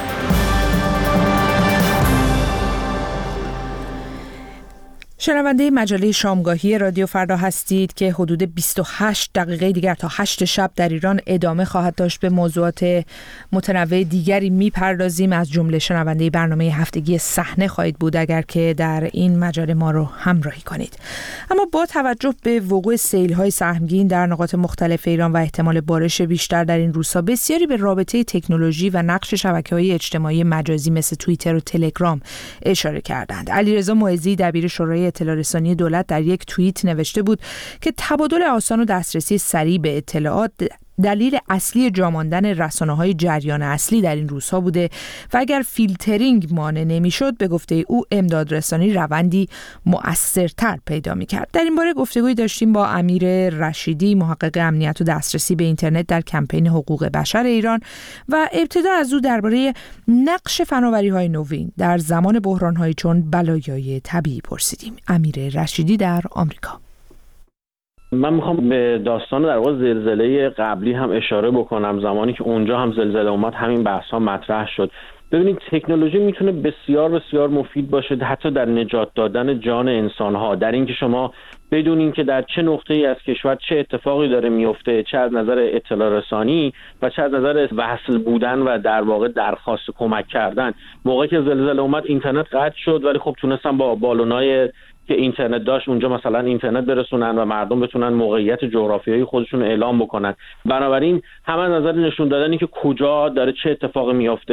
شنونده مجله شامگاهی رادیو فردا هستید که حدود بیست و هشت دقیقه دیگر تا هشت شب در ایران ادامه خواهد داشت. به موضوعات متنوع دیگری میپردازیم، از جمله شنونده برنامه هفتگی صحنه خواهید بود اگر که در این مجله ما رو همراهی کنید. اما با توجه به وقوع سیل‌های سهمگین در نقاط مختلف ایران و احتمال بارش بیشتر در این روزها، بسیاری به رابطه تکنولوژی و نقش شبکه‌های اجتماعی مجازی مثل توییتر و تلگرام اشاره کردند. علیرضا معزی دبیر شورای اطلاع رسانی دولت در یک توییت نوشته بود که تبادل آسان و دسترسی سریع به اطلاعات دلیل اصلی جا ماندن رسانه‌های جریان اصلی در این روزها بوده و اگر فیلترینگ مانع نمی‌شد به گفته او امدادرسانی روندی مؤثرتر پیدا می‌کرد. در این باره گفتگوی داشتیم با امیر رشیدی، محقق امنیت و دسترسی به اینترنت در کمپین حقوق بشر ایران و ابتدا از او درباره نقش فناوری‌های نوین در زمان بحران‌های چون بلایای طبیعی پرسیدیم. امیر رشیدی در آمریکا. من میخوام به داستان در واقع زلزله قبلی هم اشاره بکنم. زمانی که اونجا هم زلزله اومد همین بحث ها مطرح شد. ببینید تکنولوژی میتونه بسیار بسیار مفید باشه، حتی در نجات دادن جان انسان ها، در اینکه شما بدونین که در چه نقطه‌ای از کشور چه اتفاقی داره میفته، چه از نظر اطلاع رسانی و چه از نظر وصل بودن و در واقع درخواست کمک کردن. موقعی که زلزله اومد اینترنت قطع شد، ولی خب تونستن با بالونای که اینترنت داشت اونجا مثلا اینترنت برسونن و مردم بتونن موقعیت جغرافیایی خودشون رو اعلام بکنن. بنابراین هم از نظر نشون دادنی که کجا داره چه اتفاقی میفته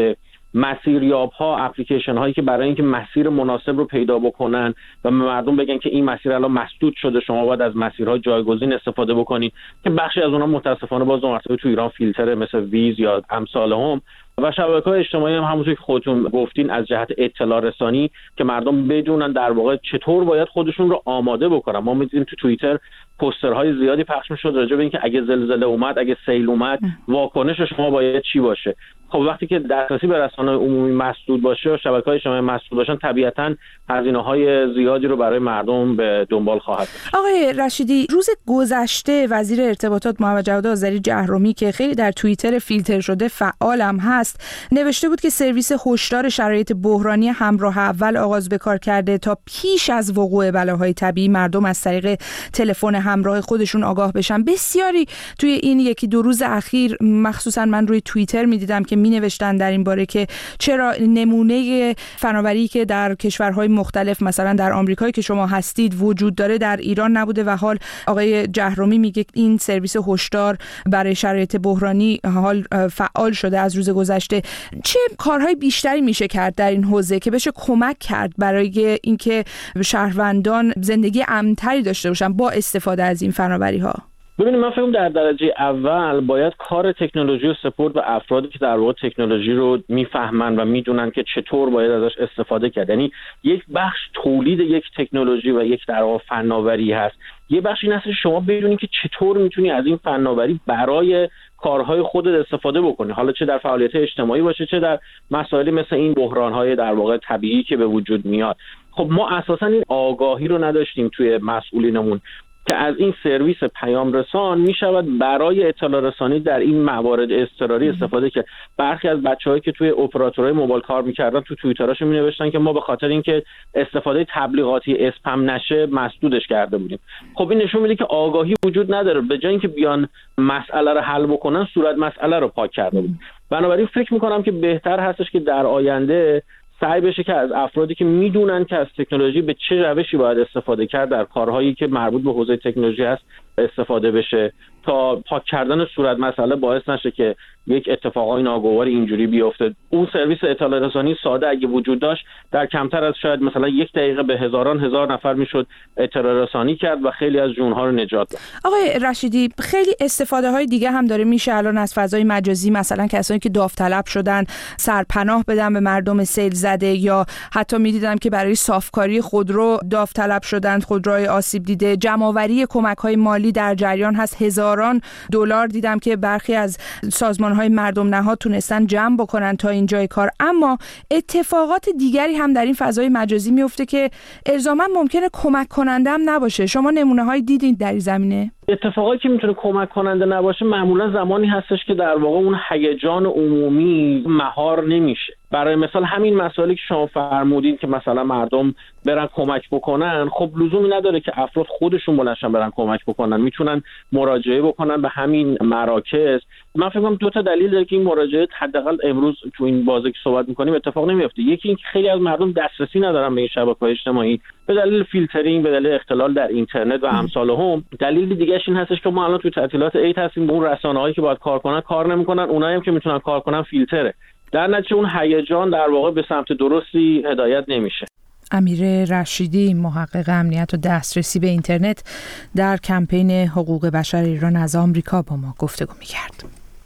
مسیریاب ها، اپلیکیشن هایی که برای اینکه مسیر مناسب رو پیدا بکنن و مردم بگن که این مسیر الان مسدود شده، شما باید از مسیرهای جایگزین استفاده بکنید، که بخشی از اونها متاسفانه باز مرتبط تو ایران فیلتر مثل ویز یا امثال هم و شبکه‌های اجتماعی هم همونطور که خودتون گفتین از جهت اطلاع رسانی که مردم بدونن در واقع چطور باید خودشون رو آماده بکنن. ما می‌دیدیم تو توییتر پوسترهای زیادی پخش می‌شد راجع به اینکه اگه زلزله اومد، اگه سیل اومد، واکنش شما باید چی باشه. خب وقتی که دسترسی به رسانه‌های عمومی مسدود باشه و شبکه‌های اجتماعی مسدود باشن، طبیعتاً هزینه‌های زیادی رو برای مردم به دنبال خواهد داشت. آقای رشیدی، روز گذشته وزیر ارتباطات محمد جواد آذری جهرومی که خیلی در توییتر فیلتر شده فعالم هست، نوشته بود که سرویس هشدار شرایط بحرانی همراه اول آغاز به کار کرده تا پیش از وقوع بلاهای طبیعی مردم از طریق تلفن همراه خودشون آگاه بشن. بسیاری توی این یکی دو روز اخیر، مخصوصا من روی توییتر می‌دیدم که می نوشتن در این باره که چرا نمونه فناوری که در کشورهای مختلف مثلا در آمریکایی که شما هستید وجود داره در ایران نبوده و حال آقای جهرومی میگه این سرویس هشدار برای شرایط بحرانی حال فعال شده از روز گذشته. چه کارهای بیشتری میشه کرد در این حوزه که بشه کمک کرد برای اینکه شهروندان زندگی امن‌تری داشته باشن با استفاده از این فناوری ها؟ ببینید، من فکرم در درجه اول باید کار تکنولوژی و سپورت به افرادی که در واقع تکنولوژی رو میفهمن و میدونن که چطور باید ازش استفاده کرد. یعنی یک بخش تولید یک تکنولوژی و یک در واقع فناوری هست، یه بخش این هست که شما بدونید که چطور میتونی از این فناوری برای کارهای خودت استفاده بکنی، حالا چه در فعالیت اجتماعی باشه، چه در مسائلی مثل این بحران‌های در واقع طبیعی که به وجود میاد. خب ما اساساً این آگاهی رو نداشتیم توی مسئولینمون که از این سرویس پیام رسان می شود برای اطلاع رسانی در این موارد اضطراری استفاده کرد. برخی از بچه‌هایی که توی اپراتورهای موبایل کار می‌کردن تو توییتراشون می‌نوشتن که ما به خاطر اینکه استفاده تبلیغاتی اسپم نشه مسدودش کرده بودیم. خب این نشون میده که آگاهی وجود نداره، به جای اینکه بیان مسئله رو حل بکنن صورت مسئله رو پاک کرده بود. بنابراین فکر می‌کنم که بهتر هستش که در آینده سعی بشه که از افرادی که میدونن که از تکنولوژی به چه روشی باید استفاده کرد در کارهایی که مربوط به حوزه تکنولوژی هست استفاده بشه تا پاک کردن صورت مسئله باعث نشه که یک اتفاقای ناگوار اینجوری بیفته. اون سرویس اطلاع رسانی ساده اگه وجود داشت در کمتر از شاید مثلا یک دقیقه به هزاران هزار نفر میشد اطلاع رسانی کرد و خیلی از جونها رو نجات داد. آقای رشیدی، خیلی استفاده های دیگه هم داره میشه الان از فضای مجازی، مثلا کسایی که داوطلب شدن سرپناه بدن به مردم سیل زده، یا حتی میدیدم که برای صافکاری خودرو داوطلب شدن، خودروهای آسیب دیده، جمع‌آوری کمک‌های مالی در جریان هست. هزاران دلار دیدم که برخی از سازمان‌های مردم نهاد تونستن جمع بکنن تا اینجای کار. اما اتفاقات دیگری هم در این فضای مجازی میفته که الزاما ممکنه کمک کننده هم نباشه. شما نمونه‌های دیدین در این زمینه؟ اتفاقایی که میتونه کمک کننده نباشه معمولا زمانی هستش که در واقع اون هیجان عمومی مهار نمیشه. برای مثال همین مسائلی که شما فرمودین که مثلا مردم برن کمک بکنن، خب لزومی نداره که افراد خودشون بلنشن برن کمک بکنن، میتونن مراجعه بکنن به همین مراکز. من فکر کنم دو تا دلیل داره که این مراجعه حداقل امروز تو این بازه که صحبت میکنیم اتفاق نمیفته. یکی اینکه خیلی از مردم دسترسی ندارن به این شبکه‌های اجتماعی به دلیل فیلترینگ، به دلیل اختلال در اینترنت و امثال هم. دلیل دیگه این هستش که ما الان تو تعطیلات عید هستیم، به اون رسانه‌هایی که باید کار کنن کار نمیکنن، اونایی هم که میتونن کار کنن فیلتره. در نتیجه اون هیجان در واقع به سمت درستی هدایت نمیشه. امیر رشیدی، محقق امنیت و دسترسی به اینترنت در کمپین حقوق بشر ایران از آمریکا با ما گفتگو می‌کرد.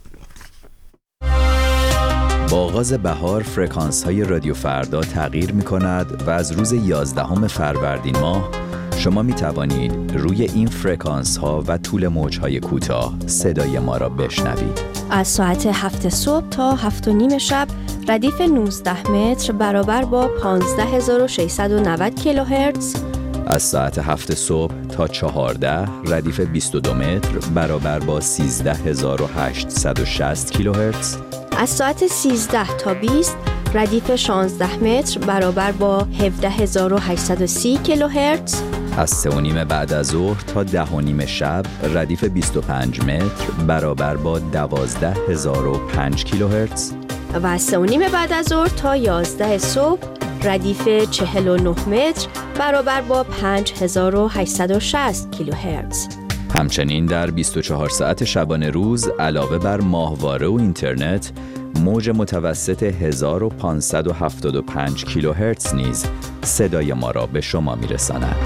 با آغاز بهار فرکانس‌های رادیو فردا تغییر می‌کند و از روز یازدهم فروردین ماه شما می توانید روی این فرکانس ها و طول موج های کوتاه صدای ما را بشنوید. از ساعت هفت صبح تا هفت و نیم شب ردیف نوزده متر برابر با پانزده هزار و ششصد و نود کیلوهرتز. از ساعت هفت صبح تا چهارده ردیف بیست و دو متر برابر با سیزده هزار و هشتصد و شصت کیلوهرتز. از ساعت سیزده تا بیست ردیف شانزده متر برابر با هفده هزار و هشتصد و سی کیلوهرتز. از سه و نیم بعد از ظهر تا ده و نیم شب ردیف بیست و پنج متر برابر با دوازده هزار و پنج کیلوهرتز. و از سه و نیم بعد از ظهر تا یازده صبح ردیف چهل و نه متر برابر با پنج هزار و هشتصد و شصت کیلوهرتز. همچنین در بیست و چهار ساعت شبانه روز علاوه بر ماهواره و اینترنت موج متوسط هزار و پانصد و هفتاد و پنج کیلوهرتز نیز صدای ما را به شما میرساند.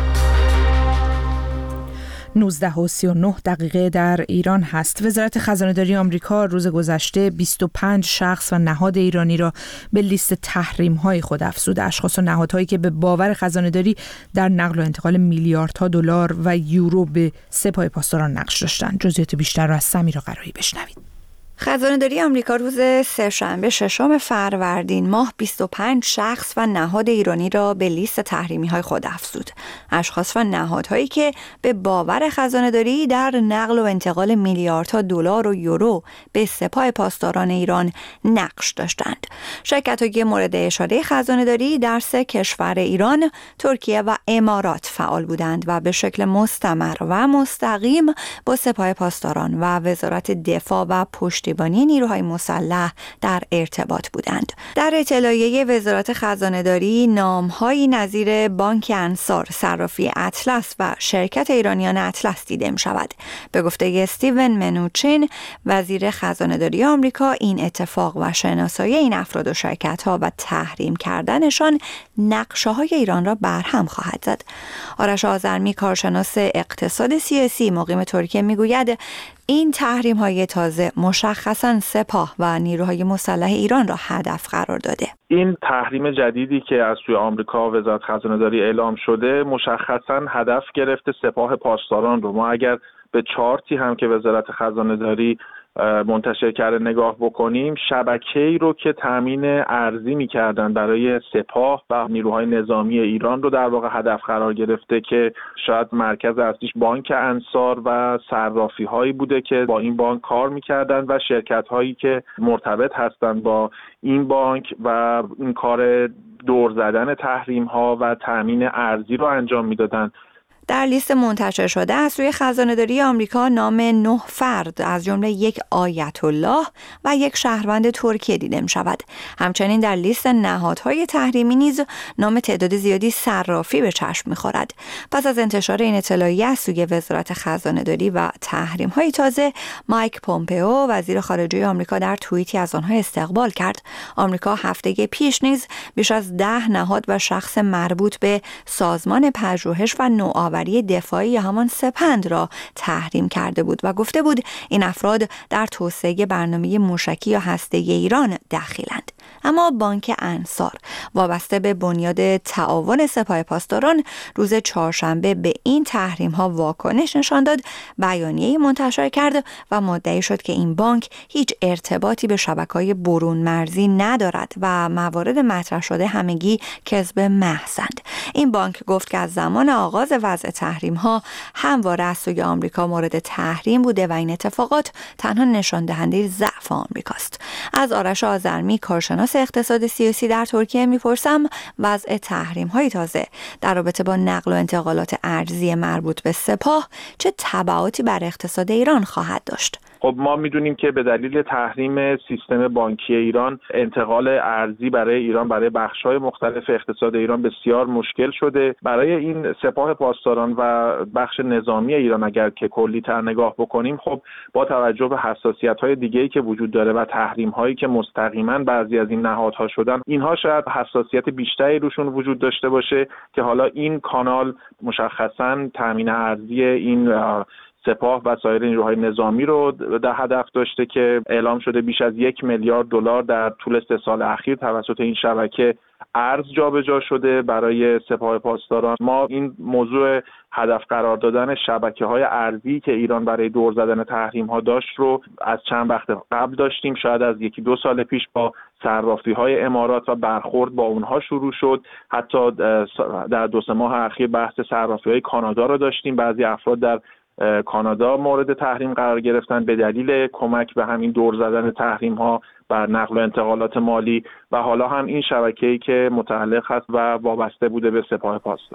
نوزده و سی و نه دقیقه در ایران هست. وزارت خزانه‌داری آمریکا روز گذشته بیست و پنج شخص و نهاد ایرانی را به لیست تحریم‌های خود افزود. اشخاص و نهادهایی که به باور خزانه‌داری در نقل و انتقال میلیاردها دلار و یورو به سپاه پاسداران نقش داشتند. جزئیات بیشتر را از سمیرا قرایی بشنوید. خزانه‌داری آمریکا روز سه‌شنبه ششم فروردین ماه بیست و پنج شخص و نهاد ایرانی را به لیست تحریمی‌های خود افزود. اشخاص و نهادهایی که به باور خزانه‌داری در نقل و انتقال میلیاردها دلار و یورو به سپاه پاسداران ایران نقش داشتند. شرکت‌های مورد اشاره خزانه‌داری در سه کشور ایران، ترکیه و امارات فعال بودند و به شکل مستمر و مستقیم با سپاه پاسداران و وزارت دفاع و پشت پشتیبانی نیروهای مسلح در ارتباط بودند. در اطلاعیه وزارت خزانه‌داری نام‌هایی نظیر بانک انصار، صرافی اطلس و شرکت ایرانیان اطلس دیده می‌شود. به گفته استیون منوچین، وزیر خزانه‌داری آمریکا، این اتفاق و شناسایی این افراد و شرکت‌ها و تحریم کردنشان نقشه‌های ایران را برهم خواهد زد. آرش آذرمی، کارشناس اقتصاد سیاسی مقیم ترکیه، می‌گوید این تحریم‌های تازه مشخصاً سپاه و نیروهای مسلح ایران را هدف قرار داده. این تحریم جدیدی که از سوی آمریکا و وزارت خزانه‌داری اعلام شده مشخصاً هدف گرفته سپاه پاسداران رو. ما اگر به چارتی هم که وزارت خزانه‌داری منتشر کرده نگاه بکنیم، شبکه‌ای رو که تامین ارزی می‌کردن برای سپاه و نیروهای نظامی ایران رو در واقع هدف قرار گرفته که شاید مرکز اصلیش بانک انصار و صرافی‌هایی بوده که با این بانک کار می‌کردن و شرکت‌هایی که مرتبط هستند با این بانک و این کار دور زدن تحریم‌ها و تامین ارزی رو انجام می‌دادن. در لیست منتشر شده از سوی خزانه‌داری آمریکا نام نه فرد از جمله یک آیت الله و یک شهروند ترکیه دیده می‌شود. همچنین در لیست نهادهای تحریمی نیز نام تعداد زیادی صرافی به چشم می‌خورد. پس از انتشار این اطلاعیه از سوی وزارت خزانه‌داری و تحریم‌های تازه، مایک پومپئو وزیر خارجه آمریکا در توییتی از آنها استقبال کرد. آمریکا هفته پیش نیز بیش از ده نهاد و شخص مربوط به سازمان پژوهش و نوآوری دفاعی همان سپند را تحریم کرده بود و گفته بود این افراد در توسعه برنامه موشکی یا هسته‌ای ایران دخیلند. اما بانک انصار وابسته به بنیاد تعاون سپاه پاسداران روز چهارشنبه به این تحریم ها واکنش نشان داد، بیانیه‌ای منتشر کرد و مدعی شد که این بانک هیچ ارتباطی به شبکه‌های برون مرزی ندارد و موارد مطرح شده همگی کذب محضند. این بانک گفت که از زمان آغاز وضع تحریم ها همواره از سوی آمریکا مورد تحریم بوده و این اتفاقات تنها نشان دهنده ضعف آمریکاست. از آرش آذرمی، کارشناس اقتصاد سیاسی در ترکیه، میپرسم وضع تحریم های تازه در رابطه با نقل و انتقالات ارزی مربوط به سپاه چه تبعاتی بر اقتصاد ایران خواهد داشت؟ خب ما میدونیم که به دلیل تحریم سیستم بانکی ایران انتقال ارزی برای ایران برای بخش‌های مختلف اقتصاد ایران بسیار مشکل شده. برای این سپاه پاسداران و بخش نظامی ایران اگر که کلی‌تر نگاه بکنیم، خب با توجه به حساسیت‌های دیگه‌ای که وجود داره و تحریم‌هایی که مستقیما بعضی از این نهادها شدن، اینها شاید حساسیت بیشتری روشون وجود داشته باشه که حالا این کانال مشخصاً تامین ارزی این سپاه و سایر نیروهای نظامی رو در هدف داشته که اعلام شده بیش از یک میلیارد دلار در طول سه سال اخیر توسط این شبکه ارز جابجا شده برای سپاه پاسداران. ما این موضوع هدف قرار دادن شبکه‌های ارزی که ایران برای دور زدن تحریم‌ها داشت رو از چند وقت قبل داشتیم. شاید از یکی دو سال پیش با صرافی‌های امارات و برخورد با اونها شروع شد. حتی در دو سه ماه اخیر بحث صرافی‌های کانادا رو داشتیم. بعضی افراد در کانادا مورد تحریم قرار گرفتن به دلیل کمک به همین دور زدن تحریم ها بر نقل و انتقالات مالی و حالا هم این شبکه‌ای که متعلق هست و وابسته بوده به سپاه پاسداران.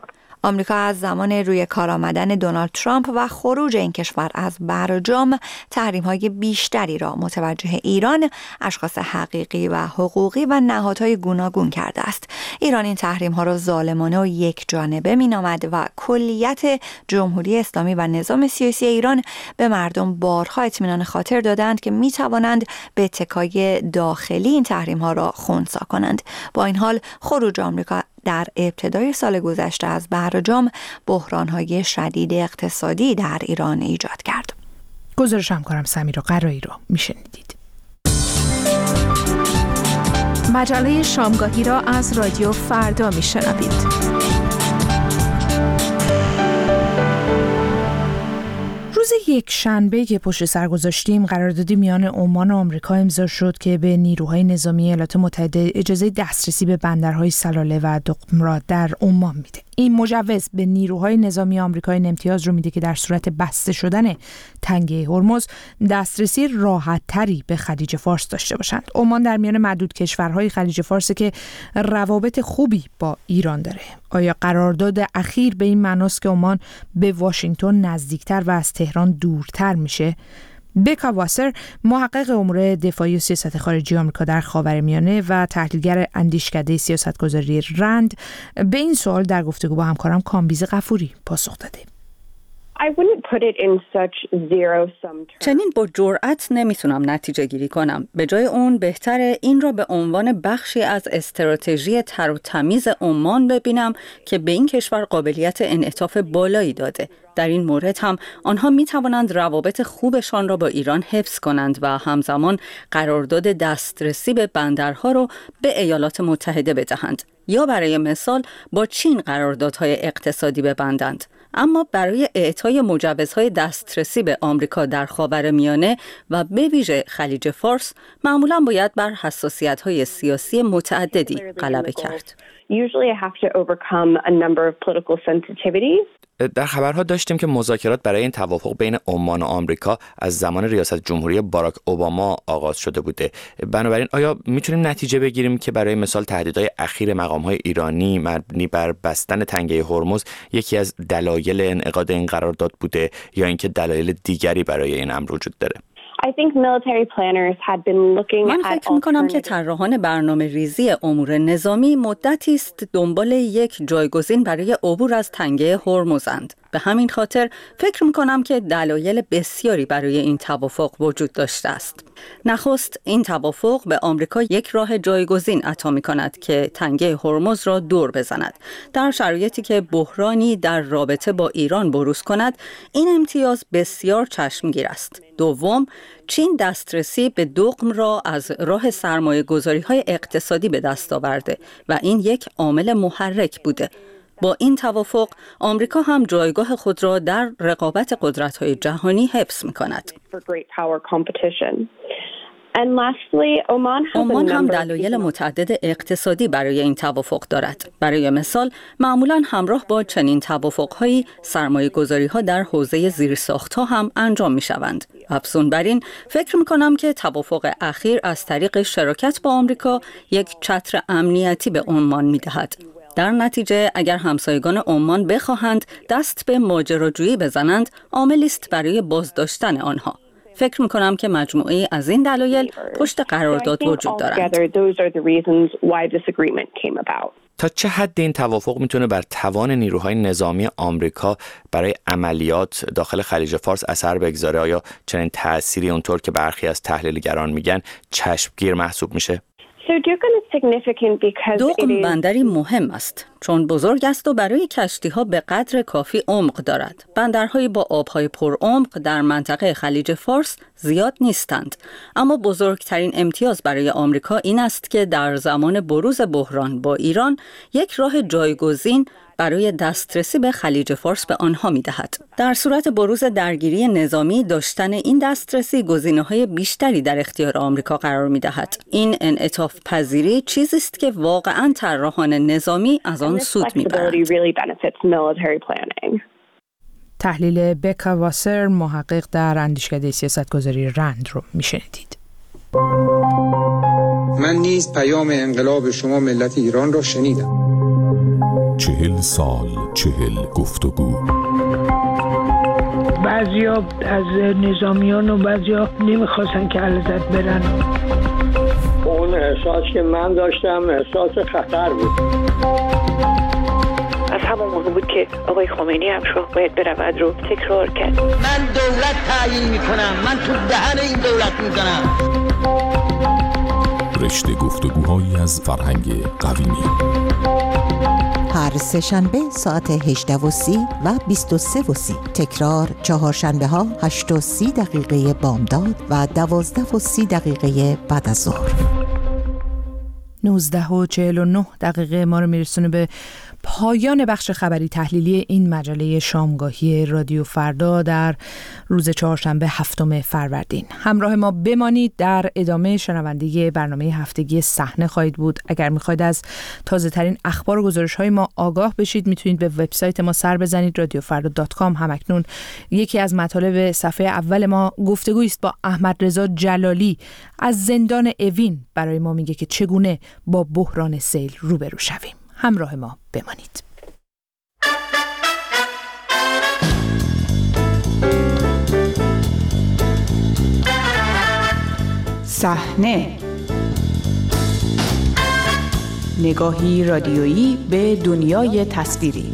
آمریکا از زمان روی کار آمدن دونالد ترامپ و خروج این کشور از برجام تحریم‌های بیشتری را متوجه ایران، اشخاص حقیقی و حقوقی و نهادهای گوناگون کرده است. ایران این تحریم‌ها را ظالمانه و یک جانبه می‌نامد و کلیت جمهوری اسلامی و نظام سیاسی ایران به مردم بارها اطمینان خاطر دادند که می‌توانند به اتکای داخلی این تحریم‌ها را خنثی کنند. با این حال خروج آمریکا در ابتدای سال گذشته از برجام بحران‌های شدید اقتصادی در ایران ایجاد کرد. گزارش همکارم سمیرا قرایی رو میشنیدید. مجله شامگاهی را از رادیو فردا میشنوید. روز یک شنبه که پشت سر گذاشتیم قراردادی میان عمان و آمریکا امضا شد که به نیروهای نظامی ایالات متحده اجازه دسترسی به بندرهای سلاله و دقم را در عمان میده. این مجوز به نیروهای نظامی آمریکا این امتیاز رو میده که در صورت بسته شدن تنگه هرمز دسترسی راحت‌تری به خلیج فارس داشته باشند. عمان در میان معدود کشورهای خلیج فارس که روابط خوبی با ایران داره. آیا قرارداد اخیر به این معناست که عمان به واشنگتن نزدیکتر و از تهران دورتر میشه؟ بکا واسر، محقق امور دفاعی و سیاست خارجی آمریکا در خاورمیانه و تحلیلگر اندیشکده سیاستگذاری رند، به این سوال در گفتگو با همکارم کامبیز غفوری پاسخ داده. چنین با جرأت نمیتونم نتیجه گیری کنم. به جای اون بهتره این را به عنوان بخشی از استراتژی تر و تمیز عمان ببینم که به این کشور قابلیت انعطاف بالایی داده. در این مورد هم آنها می توانند روابط خوبشان را با ایران حفظ کنند و همزمان قرارداد دسترسی به بندرها را به ایالات متحده بدهند یا برای مثال با چین قراردادهای اقتصادی ببندند. اما برای اعطای مجوزهای دسترسی به آمریکا در خاورمیانه و به ویژه خلیج فارس معمولاً باید بر حساسیت‌های سیاسی متعددی غلبه کرد. در خبرها داشتیم که مذاکرات برای این توافق بین عمان و آمریکا از زمان ریاست جمهوری باراک اوباما آغاز شده بوده. بنابراین آیا میتونیم نتیجه بگیریم که برای مثال تهدیدهای اخیر مقام‌های ایرانی مبنی بر بستن تنگه هرمز یکی از دلایل انعقاد این قرارداد بوده یا اینکه دلایل دیگری برای این امر وجود داره؟ من فکر می‌کنم که طراحان برنامه ریزی امور نظامی مدتی است دنبال یک جایگزین برای عبور از تنگه هرمزند. به همین خاطر فکر می‌کنم که دلایل بسیاری برای این توافق وجود داشته است. نخست این توافق به آمریکا یک راه جایگزین عطا می‌کند که تنگه هرمز را دور بزند. در شرایطی که بحرانی در رابطه با ایران بروز کند، این امتیاز بسیار چشمگیر است. دوم، چین دسترسی به دقم را از راه سرمایه‌گذاری‌های اقتصادی به دست آورده و این یک عامل محرک بوده. با این توافق آمریکا هم جایگاه خود را در رقابت قدرت‌های جهانی حفظ می‌کند. عمان هم دلایل متعدد اقتصادی برای این توافق دارد. برای مثال، معمولاً همراه با چنین توافق‌هایی سرمایه‌گذاری‌ها در حوزه زیرساخت‌ها هم انجام می‌شوند. افزون بر این، فکر می‌کنم که توافق اخیر از طریق شراکت با آمریکا یک چتر امنیتی به عمان می‌دهد. در نتیجه اگر همسایگان عمان بخواهند دست به ماجراجویی بزنند، عاملی است برای بازداشتن آنها. فکر می‌کنم که مجموعه از این دلایل پشت قرارداد وجود دارند. تا چه حد این توافق میتونه بر توان نیروهای نظامی آمریکا برای عملیات داخل خلیج فارس اثر بگذاره؟ آیا چنین تأثیری اونطور که برخی از تحلیلگران میگن چشمگیر محسوب میشه؟ دقم بندری مهم است چون بزرگ است و برای کشتی‌ها به قدر کافی عمق دارد. بندرهای با آب‌های پرعمق در منطقه خلیج فارس زیاد نیستند، اما بزرگترین امتیاز برای آمریکا این است که در زمان بروز بحران با ایران یک راه جایگزین برای دسترسی به خلیج فارس به آنها می‌دهد. در صورت بروز درگیری نظامی داشتن این دسترسی گزینه‌های بیشتری در اختیار آمریکا قرار می‌دهد. این انعطاف پذیری چیزی است که واقعاً طراحان نظامی از آن سود می‌برند. تحلیل بکا واسر، محقق در اندیشکده سیاستگذاری رند رو میشنیدید. من نیز پیام انقلاب شما ملت ایران را شنیدم. چهل سال، چهل گفتگو. بعضیا از نظامیان و بعضیا نمیخواستن که علیزاده برن. اون احساس که من داشتم احساس خطر بود. از همون موقع بود که آقای خمینی هم شاه باید برود رو تکرار کرد. من دولت تعیین میکنم، من تو دهن این دولت میزنم. رشته گفتگوهایی از فرهنگ قویمی. هر سه شنبه ساعت هجده و سی و بیست و سه و سی. تکرار چهار شنبه ها هشت و سی دقیقه بامداد و دوازده و سی دقیقه بعد از ظهر. نوزده و چهل و نه دقیقه ما رو میرسونه به پایان بخش خبری تحلیلی این مجله شامگاهی رادیو فردا در روز چهارشنبه هفتم فروردین. همراه ما بمانید. در ادامه شنونده برنامه هفتگی صحنه خواهید بود. اگر میخواید از تازه ترین اخبار و گزارش های ما آگاه بشید میتونید به وبسایت ما سر بزنید رادیو فردا دات کام. همکنون یکی از مطالب صفحه اول ما گفتگویی است با احمد رضا جلالی از زندان اوین. برای ما میگه که چگونه با بحران سیل روبرو شویم. همراه ما بمانید. صحنه، نگاهی رادیویی به دنیای تصویری.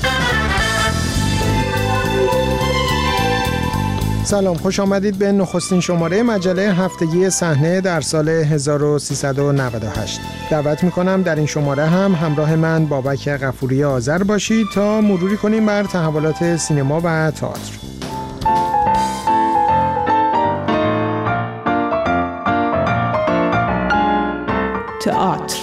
سلام، خوش آمدید به نخستین شماره مجله هفتگی صحنه در سال هزار و سیصد و نود و هشت. دعوت میکنم در این شماره هم همراه من بابک غفوری آذر باشید تا مروری کنیم بر تحولات سینما و تئاتر. تئاتر.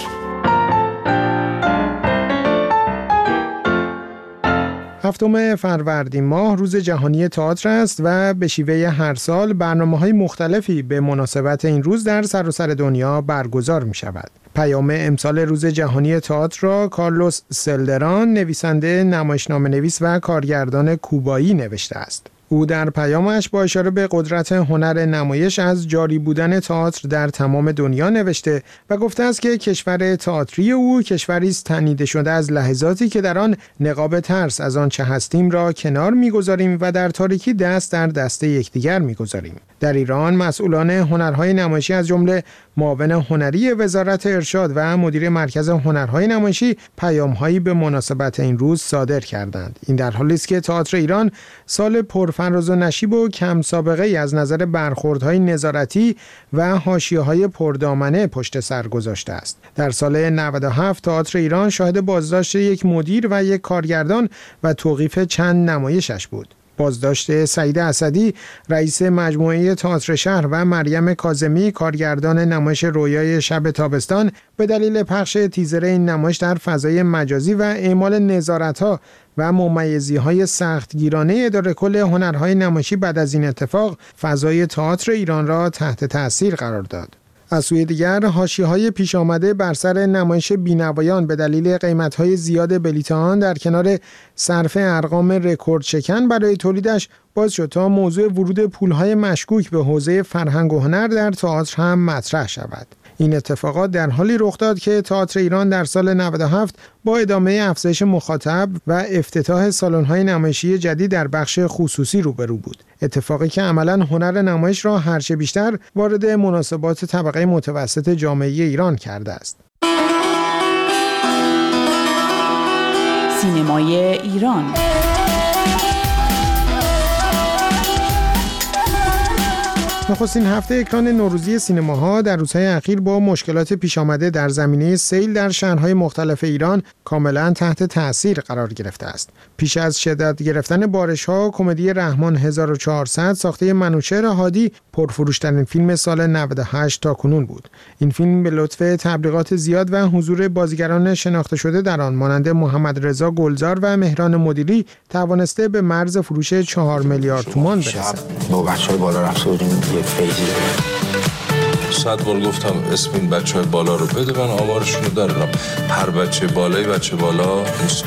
هفتم فروردین ماه روز جهانی تئاتر است و به شیوه هر سال برنامه‌های مختلفی به مناسبت این روز در سراسر دنیا برگزار می شود. پیام امسال روز جهانی تئاتر را کارلوس سلدران، نویسنده، نمایشنامه‌نویس و کارگردان کوبایی نوشته است. او در پیامش با اشاره به قدرت هنر نمایش از جاری بودن تئاتر در تمام دنیا نوشته و گفته است که کشور تئاتری او کشوری است تنیده شده از لحظاتی که در آن نقاب ترس از آن چه هستیم را کنار می‌گذاریم و در تاریکی دست در دست یکدیگر می‌گذاریم. در ایران مسئولان هنرهای نمایشی از جمله معاون هنری وزارت ارشاد و مدیر مرکز هنرهای نمایشی پیام‌هایی به مناسبت این روز صادر کردند. این در حالی است که تئاتر ایران سال پرفراز و نشیب و کم سابقه ای از نظر برخوردهای نظارتی و حاشیه‌های پردامنه پشت سر گذاشته است. در سال نود و هفت تئاتر ایران شاهد بازداشت یک مدیر و یک کارگردان و توقیف چند نمایشش بود. بازداشت سعید اسدی رئیس مجموعه تئاتر شهر و مریم کاظمی کارگردان نمایش رویای شب تابستان به دلیل پخش تیزر این نمایش در فضای مجازی و اعمال نظارت‌ها و ممیزی‌های سختگیرانه اداره کل هنرهای نمایشی بعد از این اتفاق فضای تئاتر ایران را تحت تأثیر قرار داد. از سوی دیگر حاشیه‌های پیش آمده بر سر نمایش بینوایان به دلیل قیمت‌های زیاد بلیط آن در کنار صرف ارقام رکورد شکن برای تولیدش باز شد تا موضوع ورود پول‌های مشکوک به حوزه فرهنگ و هنر در تئاتر هم مطرح شود. این اتفاقات در حالی رخ داد که تئاتر ایران در سال نود و هفت با ادامه افزایش مخاطب و افتتاح سالن‌های نمایشی جدید در بخش خصوصی روبرو بود. اتفاقی که عملاً هنر نمایش را هرچه بیشتر وارد مناسبات طبقه متوسط جامعه ایران کرده است. سینمای ایران. نخستین هفته اکران نوروزی سینماها در روزهای اخیر با مشکلات پیش آمده در زمینه سیل در شهرهای مختلف ایران کاملا تحت تأثیر قرار گرفته است. پیش از شدت گرفتن بارش‌ها، کمدی رحمان هزار و چهارصد ساخته منوچهر هادی پرفروش‌ترین فیلم سال نود و هشت تا کنون بود. این فیلم به لطف تبلیغات زیاد و حضور بازیگران شناخته شده در آن مانند محمد رضا گلزار و مهران مدیری توانسته به مرز فروش چهار میلیارد تومان برسد. با بچه‌های بالا رفته بودیم یه پیجی صد بار گفتم اسم این بچه‌های بالا رو بده، من آمارشون رو دارم. هر بچه بالایی بچه بالا نیست.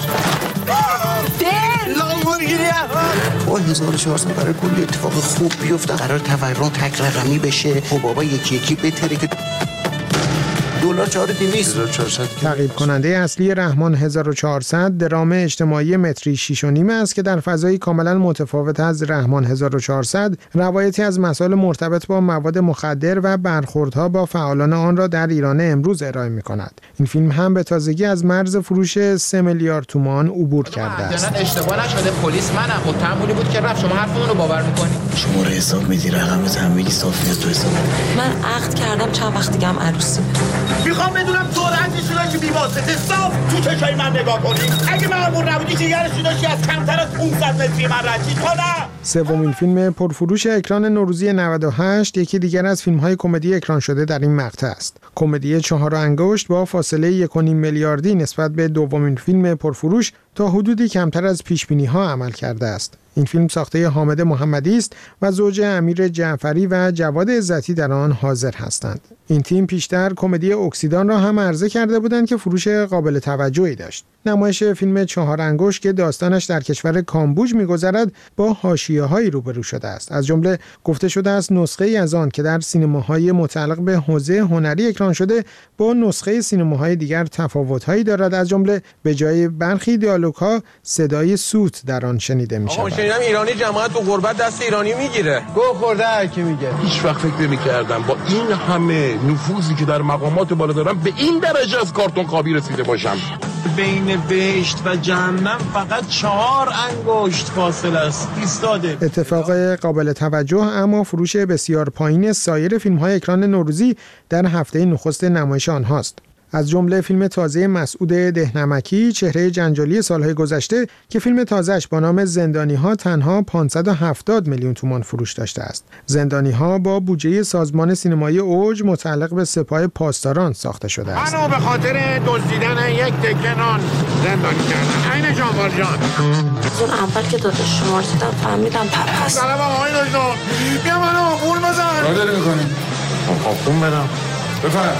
با هزار و چهارصد برای کلی اتفاق خوب بیفته، قرار تورم تک رقمی بشه و بابا یکی یکی بتره که دلار چهار هزار و دویست. تعقیب کننده اصلی رحمان هزار و چهارصد درام اجتماعی متری شش و نیم است که در فضایی کاملا متفاوت از رحمان هزار و چهارصد روایتی از مسائل مرتبط با مواد مخدر و برخوردها با فعالان آن را در ایران امروز ارائه می‌کند. این فیلم هم به تازگی از مرز فروش سه میلیارد تومان عبور کرده است. اشتباه نشده، پلیس منم، متهمونی بود که رفت. شما حرفمون رو باور می‌کنید؟ شما رو حساب میدی، رقم تحویلی صافی تو حساب. من عقد کردم چند وقت دیگه هم عروسی. میخوام بدونم سرعتشون رو که بی‌واسطه صاف تو چشای من نگاه کنی. اگه مأمور نبودی که یارشون داشتی از کمتر از پانصد متری من رد کنم. سومین فیلم پرفروش اکران نوروزی نود و هشت یکی دیگر از فیلم‌های کمدی اکران شده در این مقطع است. کمدی چهار انگشت با فاصله یک و نیم میلیاردی نسبت به دومین فیلم پرفروش تا حدودی کمتر از پیش‌بینی‌ها عمل کرده است. این فیلم ساخته حامد محمدی است و زوج امیر جعفری و جواد عزتی در آن حاضر هستند. این تیم پیشتر کمدی اکسیدان را هم عرضه کرده بودند که فروش قابل توجهی داشت. نمایش فیلم چهار انگشت که داستانش در کشور کامبوج می‌گذرد با حاشیه‌هایی روبرو شده است. از جمله گفته شده است نسخه‌ای از آن که در سینماهای متعلق به حوزه هنری اکران شده با نسخه سینماهای دیگر تفاوت‌هایی دارد. از جمله به جای برخی دیالوگ‌ها صدای سوت در آن شنیده می‌شود. شنیدم ایرانی جماعت تو غربت دست ایرانی میگیره. گو خورده هر کی میگه. هیچ وقت فکر نمی‌کردم با این همه نفوذی که در مقامات بالا دارم به این درجه از کارتون خوابی رسیده باشم. بین بهشت و جهنم فقط چهار انگشت فاصله است. ایستاده. اتفاق قابل توجه اما فروش بسیار پایین سایر فیلم‌های اکران نوروزی در هفته نخست نمایش آنهاست. از جمله فیلم تازه مسعود دهنمکی چهره جنجالی سالهای گذشته که فیلم تازهش با نام زندانی‌ها تنها پانصد و هفتاد میلیون تومان فروش داشته است. زندانی‌ها با بودجه سازمان سینمایی اوج متعلق به سپاه پاسداران ساخته شده است. منو به خاطر دزدیدن یک تکه نان زندانی کردن. عین جانوار جان. اون اول که داداش شما رو دیدم فهمیدم پپس. سلام آقای دکتر. بیا منو پول بزن. چیکار داری می‌کنی؟ خب خون برم. بفرم.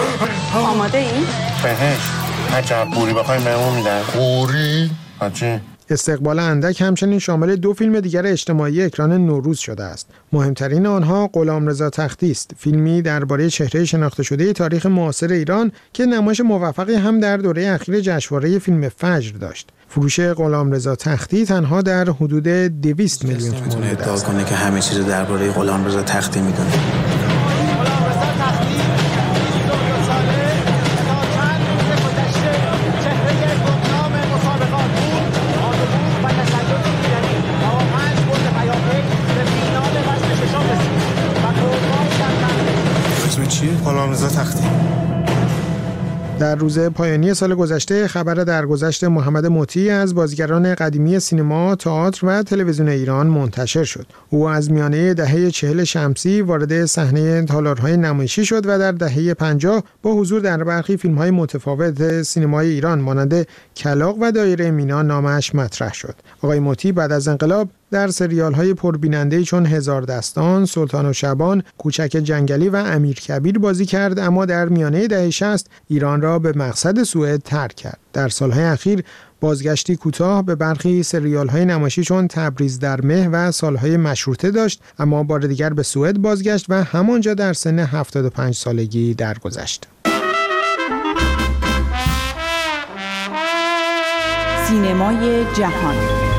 آماده این؟ بهش. هر پوری بخوایم بهمون میدن. پوری؟ هرچی؟ استقبال اندک همچنین شامل دو فیلم دیگر اجتماعی اکران نوروز شده است. مهمترین آنها غلامرضا تختی است، فیلمی درباره چهره شناخته شده تاریخ معاصر ایران که نمایش موفقی هم در دوره اخیر جشنواره فیلم فجر داشت. فروش غلامرضا تختی تنها در حدود دویست میلیون تومان بوده ادعا کنه که همه چیز درباره غلامرضا تختی میدونه. غلامرضا تختی. در روز پایانی سال گذشته خبر درگذشت محمد مطیع از بازیگران قدیمی سینما، تئاتر و تلویزیون ایران منتشر شد. او از میانه دهه چهل شمسی وارد صحنه تالارهای نمایشی شد و در دهه پنجاه با حضور در برخی فیلم‌های متفاوت سینمای ایران مانند کلاغ و دایره مینا نامش مطرح شد. آقای مطیع بعد از انقلاب در سریال‌های پربیننده چون هزار دستان، سلطان و شبان، کوچک جنگلی و امیرکبیر بازی کرد، اما در میانه دهه شصت ایران را به مقصد سوئد ترک کرد. در سالهای اخیر بازگشتی کوتاه به برخی سریال‌های نمایشی چون تبریز در مه و سالهای مشروطه داشت، اما بار دیگر به سوئد بازگشت و همانجا در سن هفتاد و پنج سالگی درگذشت. سینمای جهان.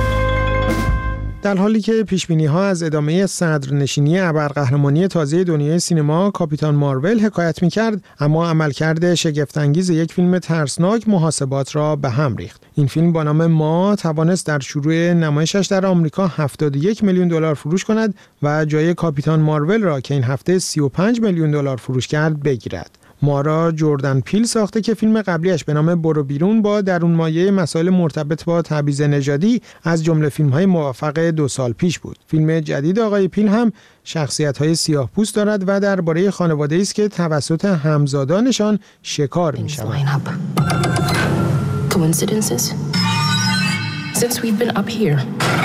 در حالی که پیشبینی‌ها از ادامه صدرنشینی ابرقهرمانی تازه دنیای سینما کاپیتان مارول حکایت می‌کرد، اما عملکرد شگفت‌انگیز یک فیلم ترسناک محاسبات را به هم ریخت. این فیلم با نام ما توانست در شروع نمایشش در آمریکا هفتاد و یک میلیون دلار فروش کند و جای کاپیتان مارول را که این هفته سی و پنج میلیون دلار فروش کرد بگیرد. ما را جردن پیل ساخته که فیلم قبلیش به نام برو بیرون با درونمایه مسائل مرتبط با تبعیض نژادی از جمله فیلم‌های موفق دو سال پیش بود. فیلم جدید آقای پیل هم شخصیت‌های سیاه‌پوست دارد و درباره خانواده‌ای است که توسط همزادانشان شکار می‌شوند. Coincidences? Since we've been up here,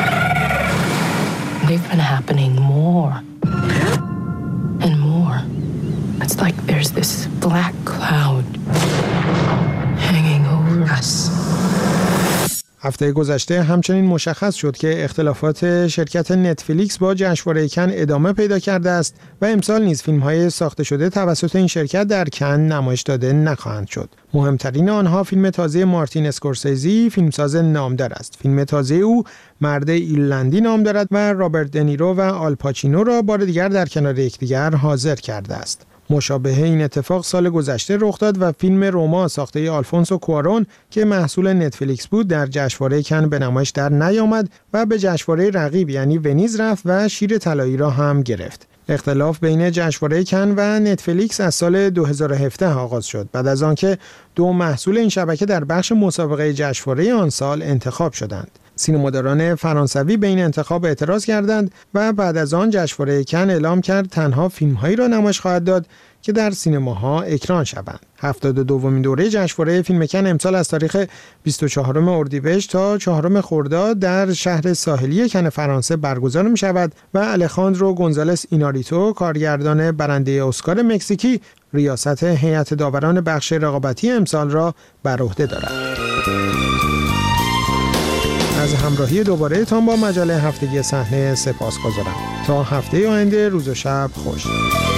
they've been happening more and more. It's like there's this black cloud hanging over us. هفته گذشته همچنین مشخص شد که اختلافات شرکت نتفلیکس با جشنواره کن ادامه پیدا کرده است و امسال نیز فیلم‌های ساخته شده توسط این شرکت در کن نمایش داده نخواهند شد. مهمترین آنها فیلم تازه مارتین اسکورسیزی، فیلمساز نامدار است. فیلم تازه او مرد ایرلندی نام دارد و رابرت دنیرو و آلپاچینو را بار دیگر در کنار یکدیگر حاضر کرده است. مشابه این اتفاق سال گذشته رخ داد و فیلم روما ساخته آلفونسو کوارون که محصول نتفلیکس بود در جشنواره کن به نمایش در نیامد و به جشنواره رقیب یعنی ونیز رفت و شیر طلایی را هم گرفت. اختلاف بین جشنواره کن و نتفلیکس از سال دو هزار و هفده آغاز شد بعد از آنکه دو محصول این شبکه در بخش مسابقه جشنواره آن سال انتخاب شدند. سینماداران فرانسوی به این انتخاب اعتراض کردند و بعد از آن جشنواره کن اعلام کرد تنها فیلم‌هایی را نمایش خواهد داد که در سینماها اکران شوند. هفتاد و دومین دوره جشنواره فیلم کن امسال از تاریخ بیست و چهارم اردیبهشت تا چهارم خرداد در شهر ساحلی کن فرانسه برگزار می شود و الخاندرو گونزالس ایناریتو کارگردان برنده اسکار مکزیکی ریاست هیئت داوران بخش رقابتی امسال را بر عهده دارد. از همراهی دوباره تان با مجله هفتگی صحنه سپاسگزارم. تا هفته آینده روز و شب خوش.